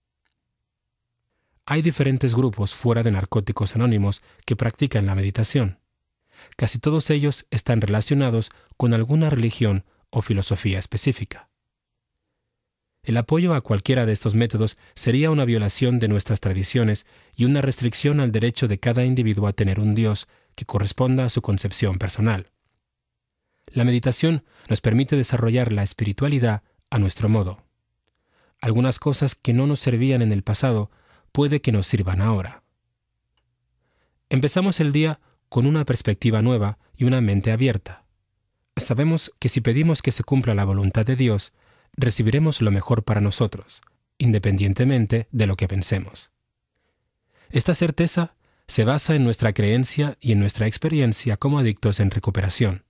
Hay diferentes grupos fuera de Narcóticos Anónimos que practican la meditación. Casi todos ellos están relacionados con alguna religión o filosofía específica. El apoyo a cualquiera de estos métodos sería una violación de nuestras tradiciones y una restricción al derecho de cada individuo a tener un Dios que corresponda a su concepción personal. La meditación nos permite desarrollar la espiritualidad a nuestro modo. Algunas cosas que no nos servían en el pasado puede que nos sirvan ahora. Empezamos el día con una perspectiva nueva y una mente abierta. Sabemos que si pedimos que se cumpla la voluntad de Dios, recibiremos lo mejor para nosotros, independientemente de lo que pensemos. Esta certeza se basa en nuestra creencia y en nuestra experiencia como adictos en recuperación.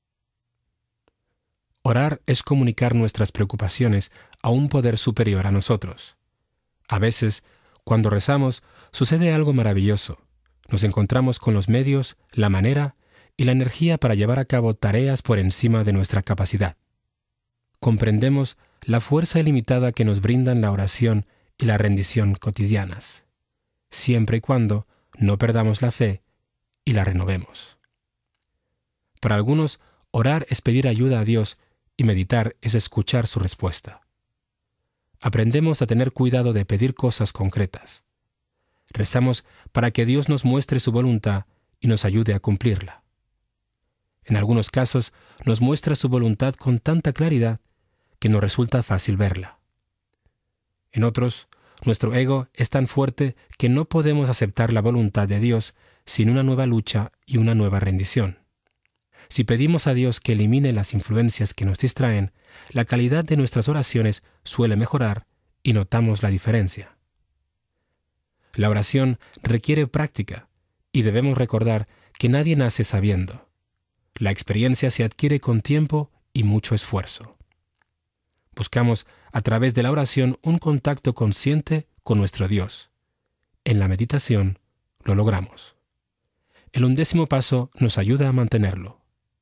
Orar es comunicar nuestras preocupaciones a un poder superior a nosotros. A veces, cuando rezamos, sucede algo maravilloso. Nos encontramos con los medios, la manera y la energía para llevar a cabo tareas por encima de nuestra capacidad. Comprendemos la fuerza ilimitada que nos brindan la oración y la rendición cotidianas, siempre y cuando no perdamos la fe y la renovemos. Para algunos, orar es pedir ayuda a Dios y meditar es escuchar su respuesta. Aprendemos a tener cuidado de pedir cosas concretas. Rezamos para que Dios nos muestre su voluntad y nos ayude a cumplirla. En algunos casos, nos muestra su voluntad con tanta claridad que nos resulta fácil verla. En otros, nuestro ego es tan fuerte que no podemos aceptar la voluntad de Dios sin una nueva lucha y una nueva rendición. Si pedimos a Dios que elimine las influencias que nos distraen, la calidad de nuestras oraciones suele mejorar y notamos la diferencia. La oración requiere práctica y debemos recordar que nadie nace sabiendo. La experiencia se adquiere con tiempo y mucho esfuerzo. Buscamos a través de la oración un contacto consciente con nuestro Dios. En la meditación lo logramos. El undécimo paso nos ayuda a mantenerlo.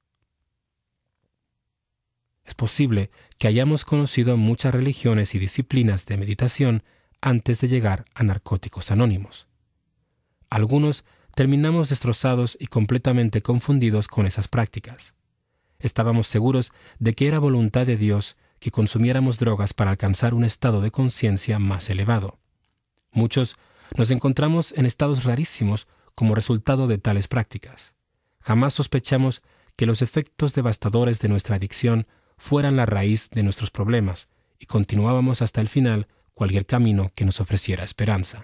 Es posible que hayamos conocido muchas religiones y disciplinas de meditación antes de llegar a Narcóticos Anónimos. Algunos terminamos destrozados y completamente confundidos con esas prácticas. Estábamos seguros de que era voluntad de Dios que consumiéramos drogas para alcanzar un estado de conciencia más elevado. Muchos nos encontramos en estados rarísimos como resultado de tales prácticas. Jamás sospechamos que los efectos devastadores de nuestra adicción fueran la raíz de nuestros problemas y continuábamos hasta el final cualquier camino que nos ofreciera esperanza.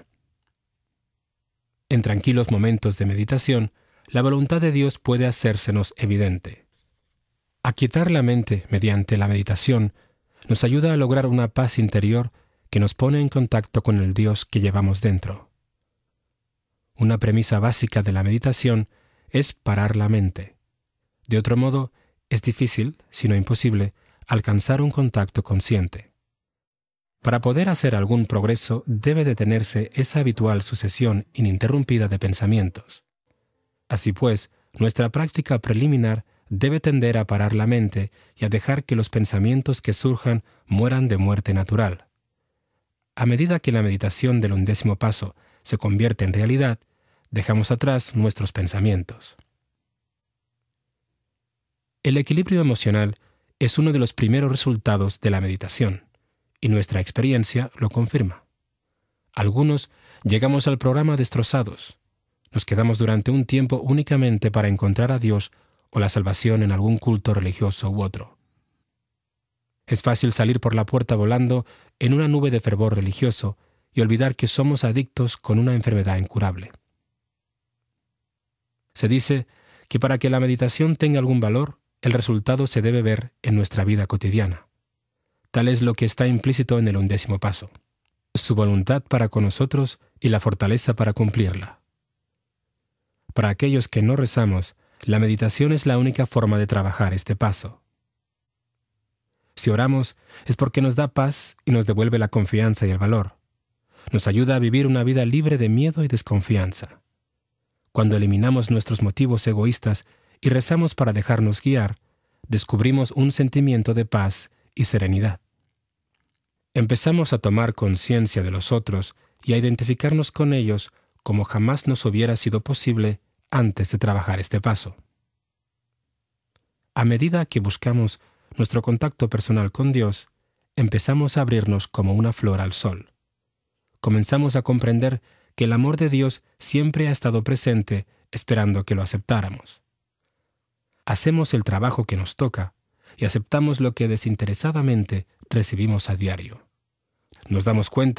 En tranquilos momentos de meditación, la voluntad de Dios puede hacérsenos evidente. Aquietar la mente mediante la meditación nos ayuda a lograr una paz interior que nos pone en contacto con el Dios que llevamos dentro. Una premisa básica de la meditación es parar la mente. De otro modo, es difícil, si no imposible, alcanzar un contacto consciente. Para poder hacer algún progreso debe detenerse esa habitual sucesión ininterrumpida de pensamientos. Así pues, nuestra práctica preliminar debe tender a parar la mente y a dejar que los pensamientos que surjan mueran de muerte natural. A medida que la meditación del undécimo paso se convierte en realidad, dejamos atrás nuestros pensamientos. El equilibrio emocional es uno de los primeros resultados de la meditación, y nuestra experiencia lo confirma. Algunos llegamos al programa destrozados. Nos quedamos durante un tiempo únicamente para encontrar a Dios o la salvación en algún culto religioso u otro. Es fácil salir por la puerta volando en una nube de fervor religioso y olvidar que somos adictos con una enfermedad incurable. Se dice que para que la meditación tenga algún valor, el resultado se debe ver en nuestra vida cotidiana. Tal es lo que está implícito en el undécimo paso: su voluntad para con nosotros y la fortaleza para cumplirla. Para aquellos que no rezamos, la meditación es la única forma de trabajar este paso. Si oramos, es porque nos da paz y nos devuelve la confianza y el valor. Nos ayuda a vivir una vida libre de miedo y desconfianza. Cuando eliminamos nuestros motivos egoístas y rezamos para dejarnos guiar, descubrimos un sentimiento de paz y serenidad. Empezamos a tomar conciencia de los otros y a identificarnos con ellos como jamás nos hubiera sido posible antes de trabajar este paso. A medida que buscamos nuestro contacto personal con Dios, empezamos a abrirnos como una flor al sol. Comenzamos a comprender que el amor de Dios siempre ha estado presente, esperando que lo aceptáramos. Hacemos el trabajo que nos toca y aceptamos lo que desinteresadamente recibimos a diario. Nos damos cuenta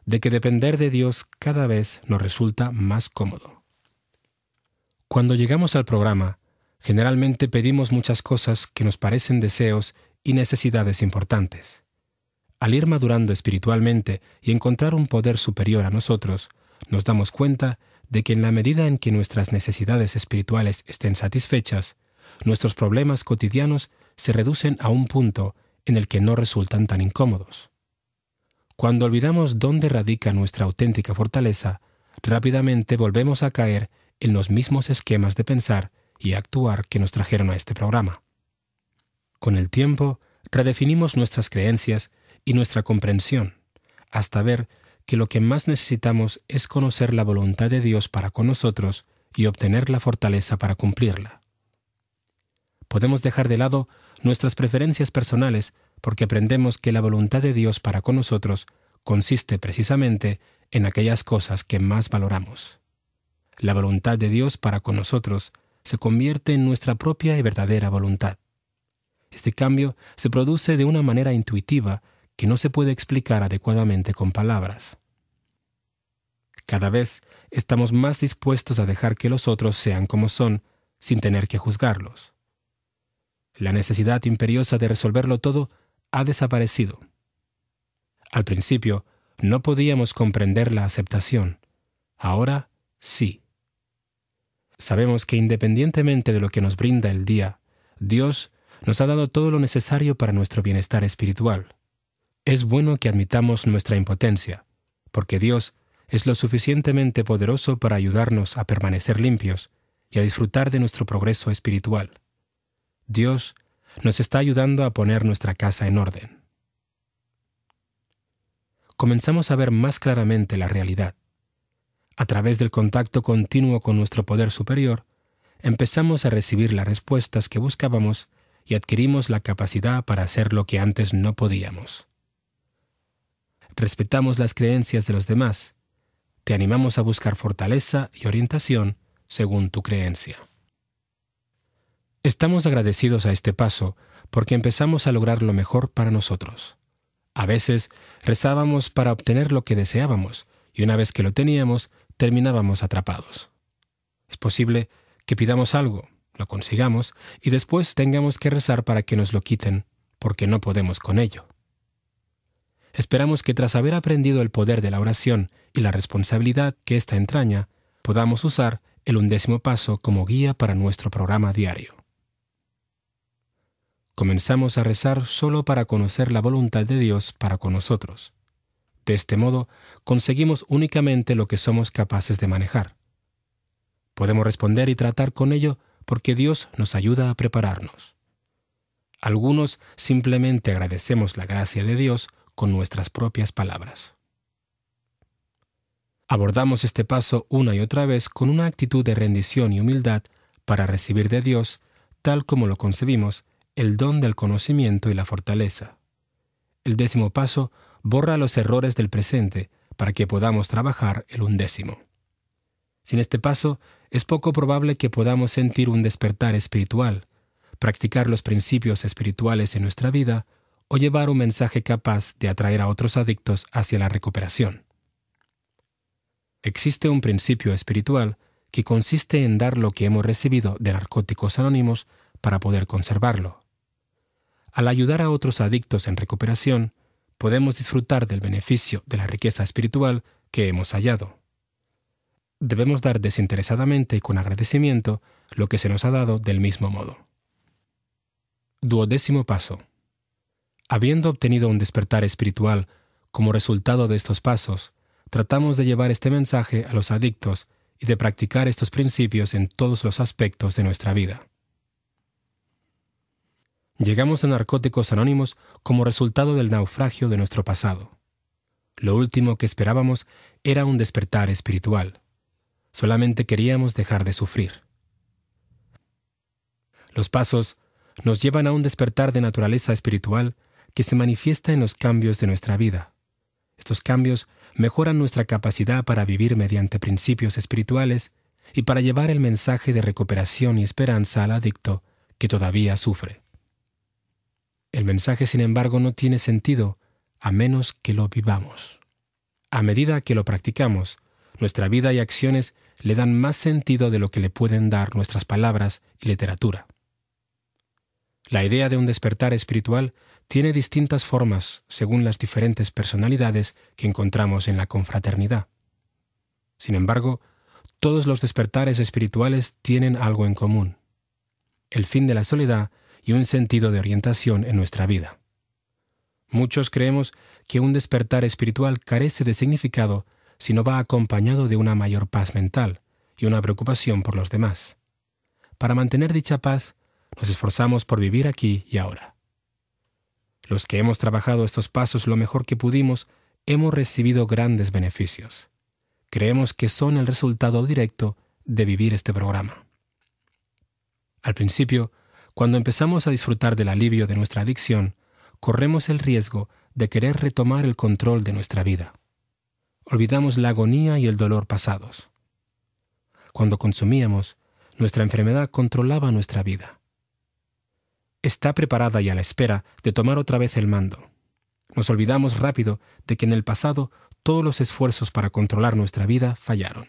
de que depender de Dios cada vez nos resulta más cómodo. Cuando llegamos al programa, generalmente pedimos muchas cosas que nos parecen deseos y necesidades importantes. Al ir madurando espiritualmente y encontrar un poder superior a nosotros, nos damos cuenta de que en la medida en que nuestras necesidades espirituales estén satisfechas, nuestros problemas cotidianos se reducen a un punto en el que no resultan tan incómodos. Cuando olvidamos dónde radica nuestra auténtica fortaleza, rápidamente volvemos a caer en los mismos esquemas de pensar y actuar que nos trajeron a este programa. Con el tiempo, redefinimos nuestras creencias y nuestra comprensión, hasta ver que lo que más necesitamos es conocer la voluntad de Dios para con nosotros y obtener la fortaleza para cumplirla. Podemos dejar de lado nuestras preferencias personales porque aprendemos que la voluntad de Dios para con nosotros consiste precisamente en aquellas cosas que más valoramos. La voluntad de Dios para con nosotros se convierte en nuestra propia y verdadera voluntad. Este cambio se produce de una manera intuitiva que no se puede explicar adecuadamente con palabras. Cada vez estamos más dispuestos a dejar que los otros sean como son, sin tener que juzgarlos. La necesidad imperiosa de resolverlo todo ha desaparecido. Al principio, no podíamos comprender la aceptación. Ahora, sí. Sabemos que independientemente de lo que nos brinda el día, Dios nos ha dado todo lo necesario para nuestro bienestar espiritual. Es bueno que admitamos nuestra impotencia, porque Dios es lo suficientemente poderoso para ayudarnos a permanecer limpios y a disfrutar de nuestro progreso espiritual. Dios nos está ayudando a poner nuestra casa en orden. Comenzamos a ver más claramente la realidad. A través del contacto continuo con nuestro poder superior, empezamos a recibir las respuestas que buscábamos y adquirimos la capacidad para hacer lo que antes no podíamos. Respetamos las creencias de los demás. Te animamos a buscar fortaleza y orientación según tu creencia. Estamos agradecidos a este paso porque empezamos a lograr lo mejor para nosotros. A veces rezábamos para obtener lo que deseábamos y una vez que lo teníamos, terminábamos atrapados. Es posible que pidamos algo, lo consigamos y después tengamos que rezar para que nos lo quiten porque no podemos con ello. Esperamos que tras haber aprendido el poder de la oración y la responsabilidad que ésta entraña, podamos usar el undécimo paso como guía para nuestro programa diario. Comenzamos a rezar solo para conocer la voluntad de Dios para con nosotros. De este modo, conseguimos únicamente lo que somos capaces de manejar. Podemos responder y tratar con ello porque Dios nos ayuda a prepararnos. Algunos simplemente agradecemos la gracia de Dios con nuestras propias palabras. Abordamos este paso una y otra vez con una actitud de rendición y humildad para recibir de Dios, tal como lo concebimos, el don del conocimiento y la fortaleza. El décimo paso borra los errores del presente para que podamos trabajar el undécimo. Sin este paso, es poco probable que podamos sentir un despertar espiritual, practicar los principios espirituales en nuestra vida o llevar un mensaje capaz de atraer a otros adictos hacia la recuperación. Existe un principio espiritual que consiste en dar lo que hemos recibido de Narcóticos Anónimos para poder conservarlo. Al ayudar a otros adictos en recuperación, podemos disfrutar del beneficio de la riqueza espiritual que hemos hallado. Debemos dar desinteresadamente y con agradecimiento lo que se nos ha dado del mismo modo. Duodécimo paso. Habiendo obtenido un despertar espiritual como resultado de estos pasos, tratamos de llevar este mensaje a los adictos y de practicar estos principios en todos los aspectos de nuestra vida. Llegamos a Narcóticos Anónimos como resultado del naufragio de nuestro pasado. Lo último que esperábamos era un despertar espiritual. Solamente queríamos dejar de sufrir. Los pasos nos llevan a un despertar de naturaleza espiritual que se manifiesta en los cambios de nuestra vida. Estos cambios mejoran nuestra capacidad para vivir mediante principios espirituales y para llevar el mensaje de recuperación y esperanza al adicto que todavía sufre. El mensaje, sin embargo, no tiene sentido a menos que lo vivamos. A medida que lo practicamos, nuestra vida y acciones le dan más sentido de lo que le pueden dar nuestras palabras y literatura. La idea de un despertar espiritual tiene distintas formas según las diferentes personalidades que encontramos en la confraternidad. Sin embargo, todos los despertares espirituales tienen algo en común: el fin de la soledad y un sentido de orientación en nuestra vida. Muchos creemos que un despertar espiritual carece de significado si no va acompañado de una mayor paz mental y una preocupación por los demás. Para mantener dicha paz, nos esforzamos por vivir aquí y ahora. Los que hemos trabajado estos pasos lo mejor que pudimos, hemos recibido grandes beneficios. Creemos que son el resultado directo de vivir este programa. Al principio, cuando empezamos a disfrutar del alivio de nuestra adicción, corremos el riesgo de querer retomar el control de nuestra vida. Olvidamos la agonía y el dolor pasados. Cuando consumíamos, nuestra enfermedad controlaba nuestra vida. Está preparada y a la espera de tomar otra vez el mando. Nos olvidamos rápido de que en el pasado todos los esfuerzos para controlar nuestra vida fallaron.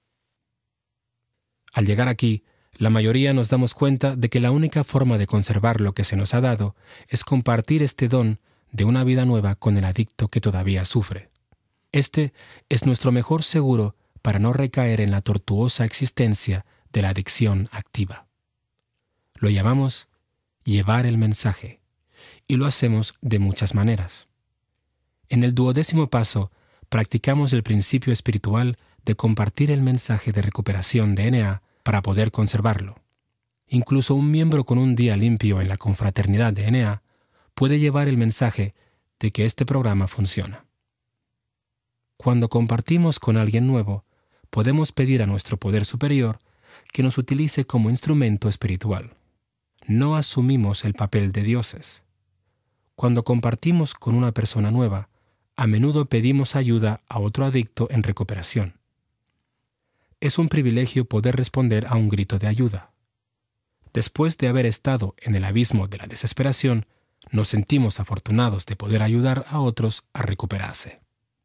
Al llegar aquí, la mayoría nos damos cuenta de que la única forma de conservar lo que se nos ha dado es compartir este don de una vida nueva con el adicto que todavía sufre. Este es nuestro mejor seguro para no recaer en la tortuosa existencia de la adicción activa. Lo llamamos llevar el mensaje, y lo hacemos de muchas maneras. En el duodécimo paso, practicamos el principio espiritual de compartir el mensaje de recuperación de N A para poder conservarlo. Incluso un miembro con un día limpio en la confraternidad de N A puede llevar el mensaje de que este programa funciona. Cuando compartimos con alguien nuevo, podemos pedir a nuestro poder superior que nos utilice como instrumento espiritual. No asumimos el papel de dioses. Cuando compartimos con una persona nueva, a menudo pedimos ayuda a otro adicto en recuperación. Es un privilegio poder responder a un grito de ayuda. Después de haber estado en el abismo de la desesperación, nos sentimos afortunados de poder ayudar a otros a recuperarse.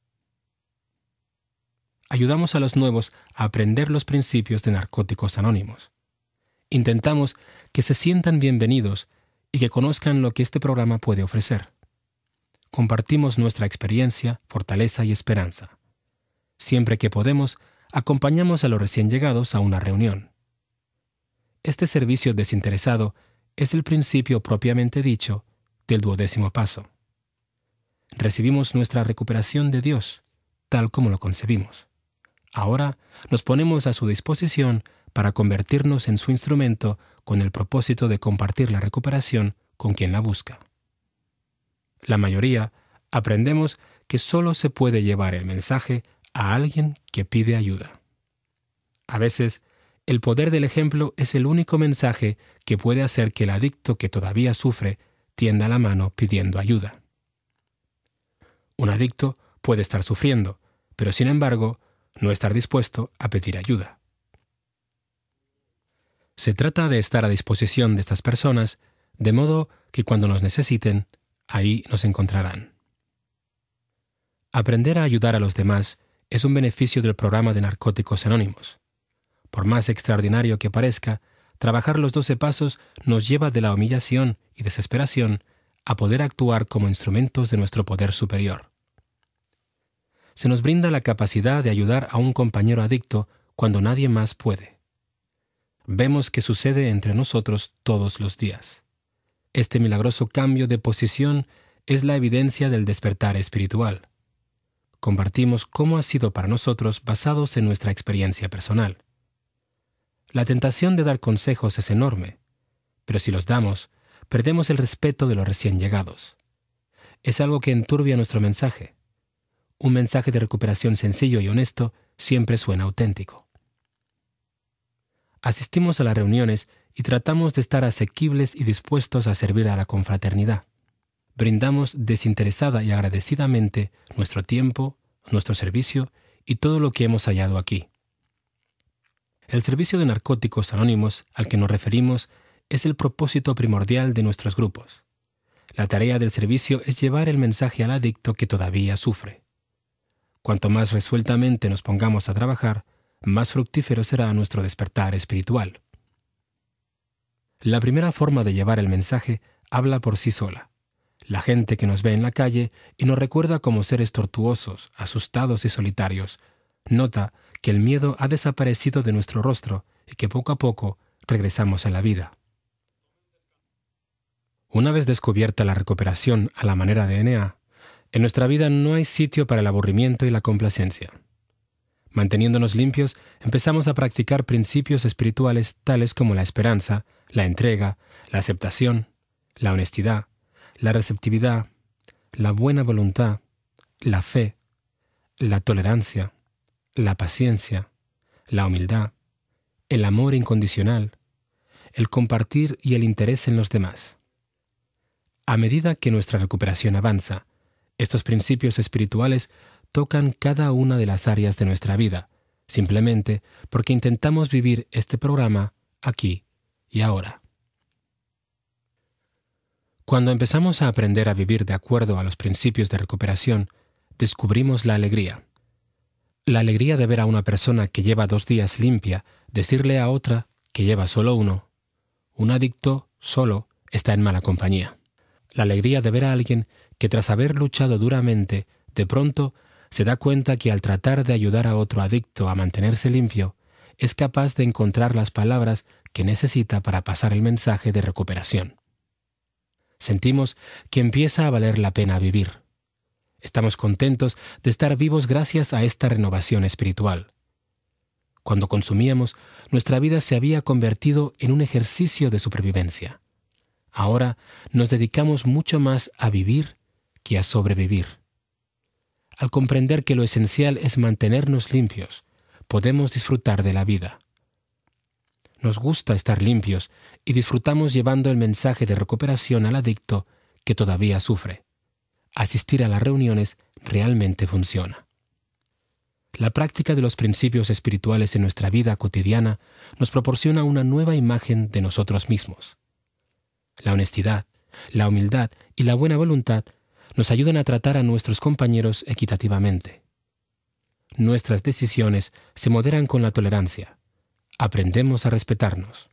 Ayudamos a los nuevos a aprender los principios de Narcóticos Anónimos. Intentamos que se sientan bienvenidos y que conozcan lo que este programa puede ofrecer. Compartimos nuestra experiencia, fortaleza y esperanza. Siempre que podemos, acompañamos a los recién llegados a una reunión. Este servicio desinteresado es el principio propiamente dicho del duodécimo paso. Recibimos nuestra recuperación de Dios, tal como lo concebimos. Ahora nos ponemos a su disposición para convertirnos en su instrumento con el propósito de compartir la recuperación con quien la busca. La mayoría aprendemos que solo se puede llevar el mensaje a alguien que pide ayuda. A veces, el poder del ejemplo es el único mensaje que puede hacer que el adicto que todavía sufre tienda la mano pidiendo ayuda. Un adicto puede estar sufriendo, pero sin embargo, no estar dispuesto a pedir ayuda. Se trata de estar a disposición de estas personas, de modo que cuando nos necesiten, ahí nos encontrarán. Aprender a ayudar a los demás es un beneficio del programa de Narcóticos Anónimos. Por más extraordinario que parezca, trabajar los doce pasos nos lleva de la humillación y desesperación a poder actuar como instrumentos de nuestro poder superior. Se nos brinda la capacidad de ayudar a un compañero adicto cuando nadie más puede. Vemos que sucede entre nosotros todos los días. Este milagroso cambio de posición es la evidencia del despertar espiritual. Compartimos cómo ha sido para nosotros basados en nuestra experiencia personal. La tentación de dar consejos es enorme, pero si los damos, perdemos el respeto de los recién llegados. Es algo que enturbia nuestro mensaje. Un mensaje de recuperación sencillo y honesto siempre suena auténtico. Asistimos a las reuniones y tratamos de estar asequibles y dispuestos a servir a la confraternidad. Brindamos desinteresada y agradecidamente nuestro tiempo, nuestro servicio y todo lo que hemos hallado aquí. El servicio de Narcóticos Anónimos al que nos referimos es el propósito primordial de nuestros grupos. La tarea del servicio es llevar el mensaje al adicto que todavía sufre. Cuanto más resueltamente nos pongamos a trabajar, más fructífero será nuestro despertar espiritual. La primera forma de llevar el mensaje habla por sí sola. La gente que nos ve en la calle y nos recuerda como seres tortuosos, asustados y solitarios, nota que el miedo ha desaparecido de nuestro rostro y que poco a poco regresamos a la vida. Una vez descubierta la recuperación a la manera de N A, en nuestra vida no hay sitio para el aburrimiento y la complacencia. Manteniéndonos limpios, empezamos a practicar principios espirituales tales como la esperanza, la entrega, la aceptación, la honestidad, la receptividad, la buena voluntad, la fe, la tolerancia, la paciencia, la humildad, el amor incondicional, el compartir y el interés en los demás. A medida que nuestra recuperación avanza, estos principios espirituales tocan cada una de las áreas de nuestra vida, simplemente porque intentamos vivir este programa aquí y ahora. Cuando empezamos a aprender a vivir de acuerdo a los principios de recuperación, descubrimos la alegría. La alegría de ver a una persona que lleva dos días limpia decirle a otra que lleva solo uno: un adicto solo está en mala compañía. La alegría de ver a alguien que tras haber luchado duramente, de pronto se da cuenta que al tratar de ayudar a otro adicto a mantenerse limpio, es capaz de encontrar las palabras que necesita para pasar el mensaje de recuperación. Sentimos que empieza a valer la pena vivir. Estamos contentos de estar vivos gracias a esta renovación espiritual. Cuando consumíamos, nuestra vida se había convertido en un ejercicio de supervivencia. Ahora nos dedicamos mucho más a vivir que a sobrevivir. Al comprender que lo esencial es mantenernos limpios, podemos disfrutar de la vida. Nos gusta estar limpios y disfrutamos llevando el mensaje de recuperación al adicto que todavía sufre. Asistir a las reuniones realmente funciona. La práctica de los principios espirituales en nuestra vida cotidiana nos proporciona una nueva imagen de nosotros mismos. La honestidad, la humildad y la buena voluntad nos ayudan a tratar a nuestros compañeros equitativamente. Nuestras decisiones se moderan con la tolerancia. Aprendemos a respetarnos.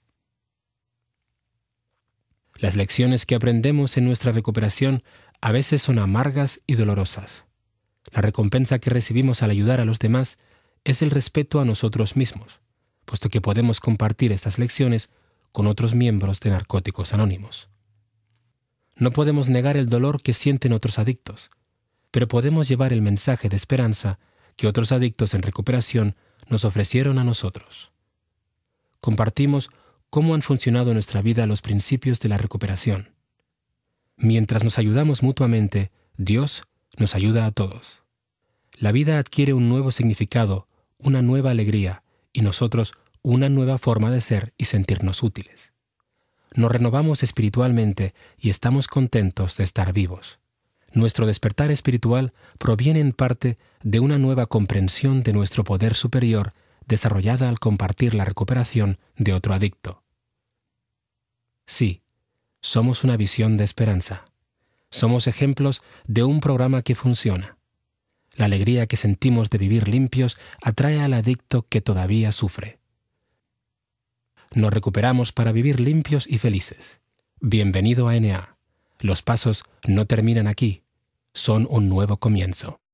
Las lecciones que aprendemos en nuestra recuperación a veces son amargas y dolorosas. La recompensa que recibimos al ayudar a los demás es el respeto a nosotros mismos, puesto que podemos compartir estas lecciones con otros miembros de Narcóticos Anónimos. No podemos negar el dolor que sienten otros adictos, pero podemos llevar el mensaje de esperanza que otros adictos en recuperación nos ofrecieron a nosotros. Compartimos cómo han funcionado en nuestra vida los principios de la recuperación. Mientras nos ayudamos mutuamente, Dios nos ayuda a todos. La vida adquiere un nuevo significado, una nueva alegría, y nosotros una nueva forma de ser y sentirnos útiles. Nos renovamos espiritualmente y estamos contentos de estar vivos. Nuestro despertar espiritual proviene en parte de una nueva comprensión de nuestro poder superior desarrollada al compartir la recuperación de otro adicto. Sí, somos una visión de esperanza. Somos ejemplos de un programa que funciona. La alegría que sentimos de vivir limpios atrae al adicto que todavía sufre. Nos recuperamos para vivir limpios y felices. Bienvenido a N A. Los pasos no terminan aquí, son un nuevo comienzo.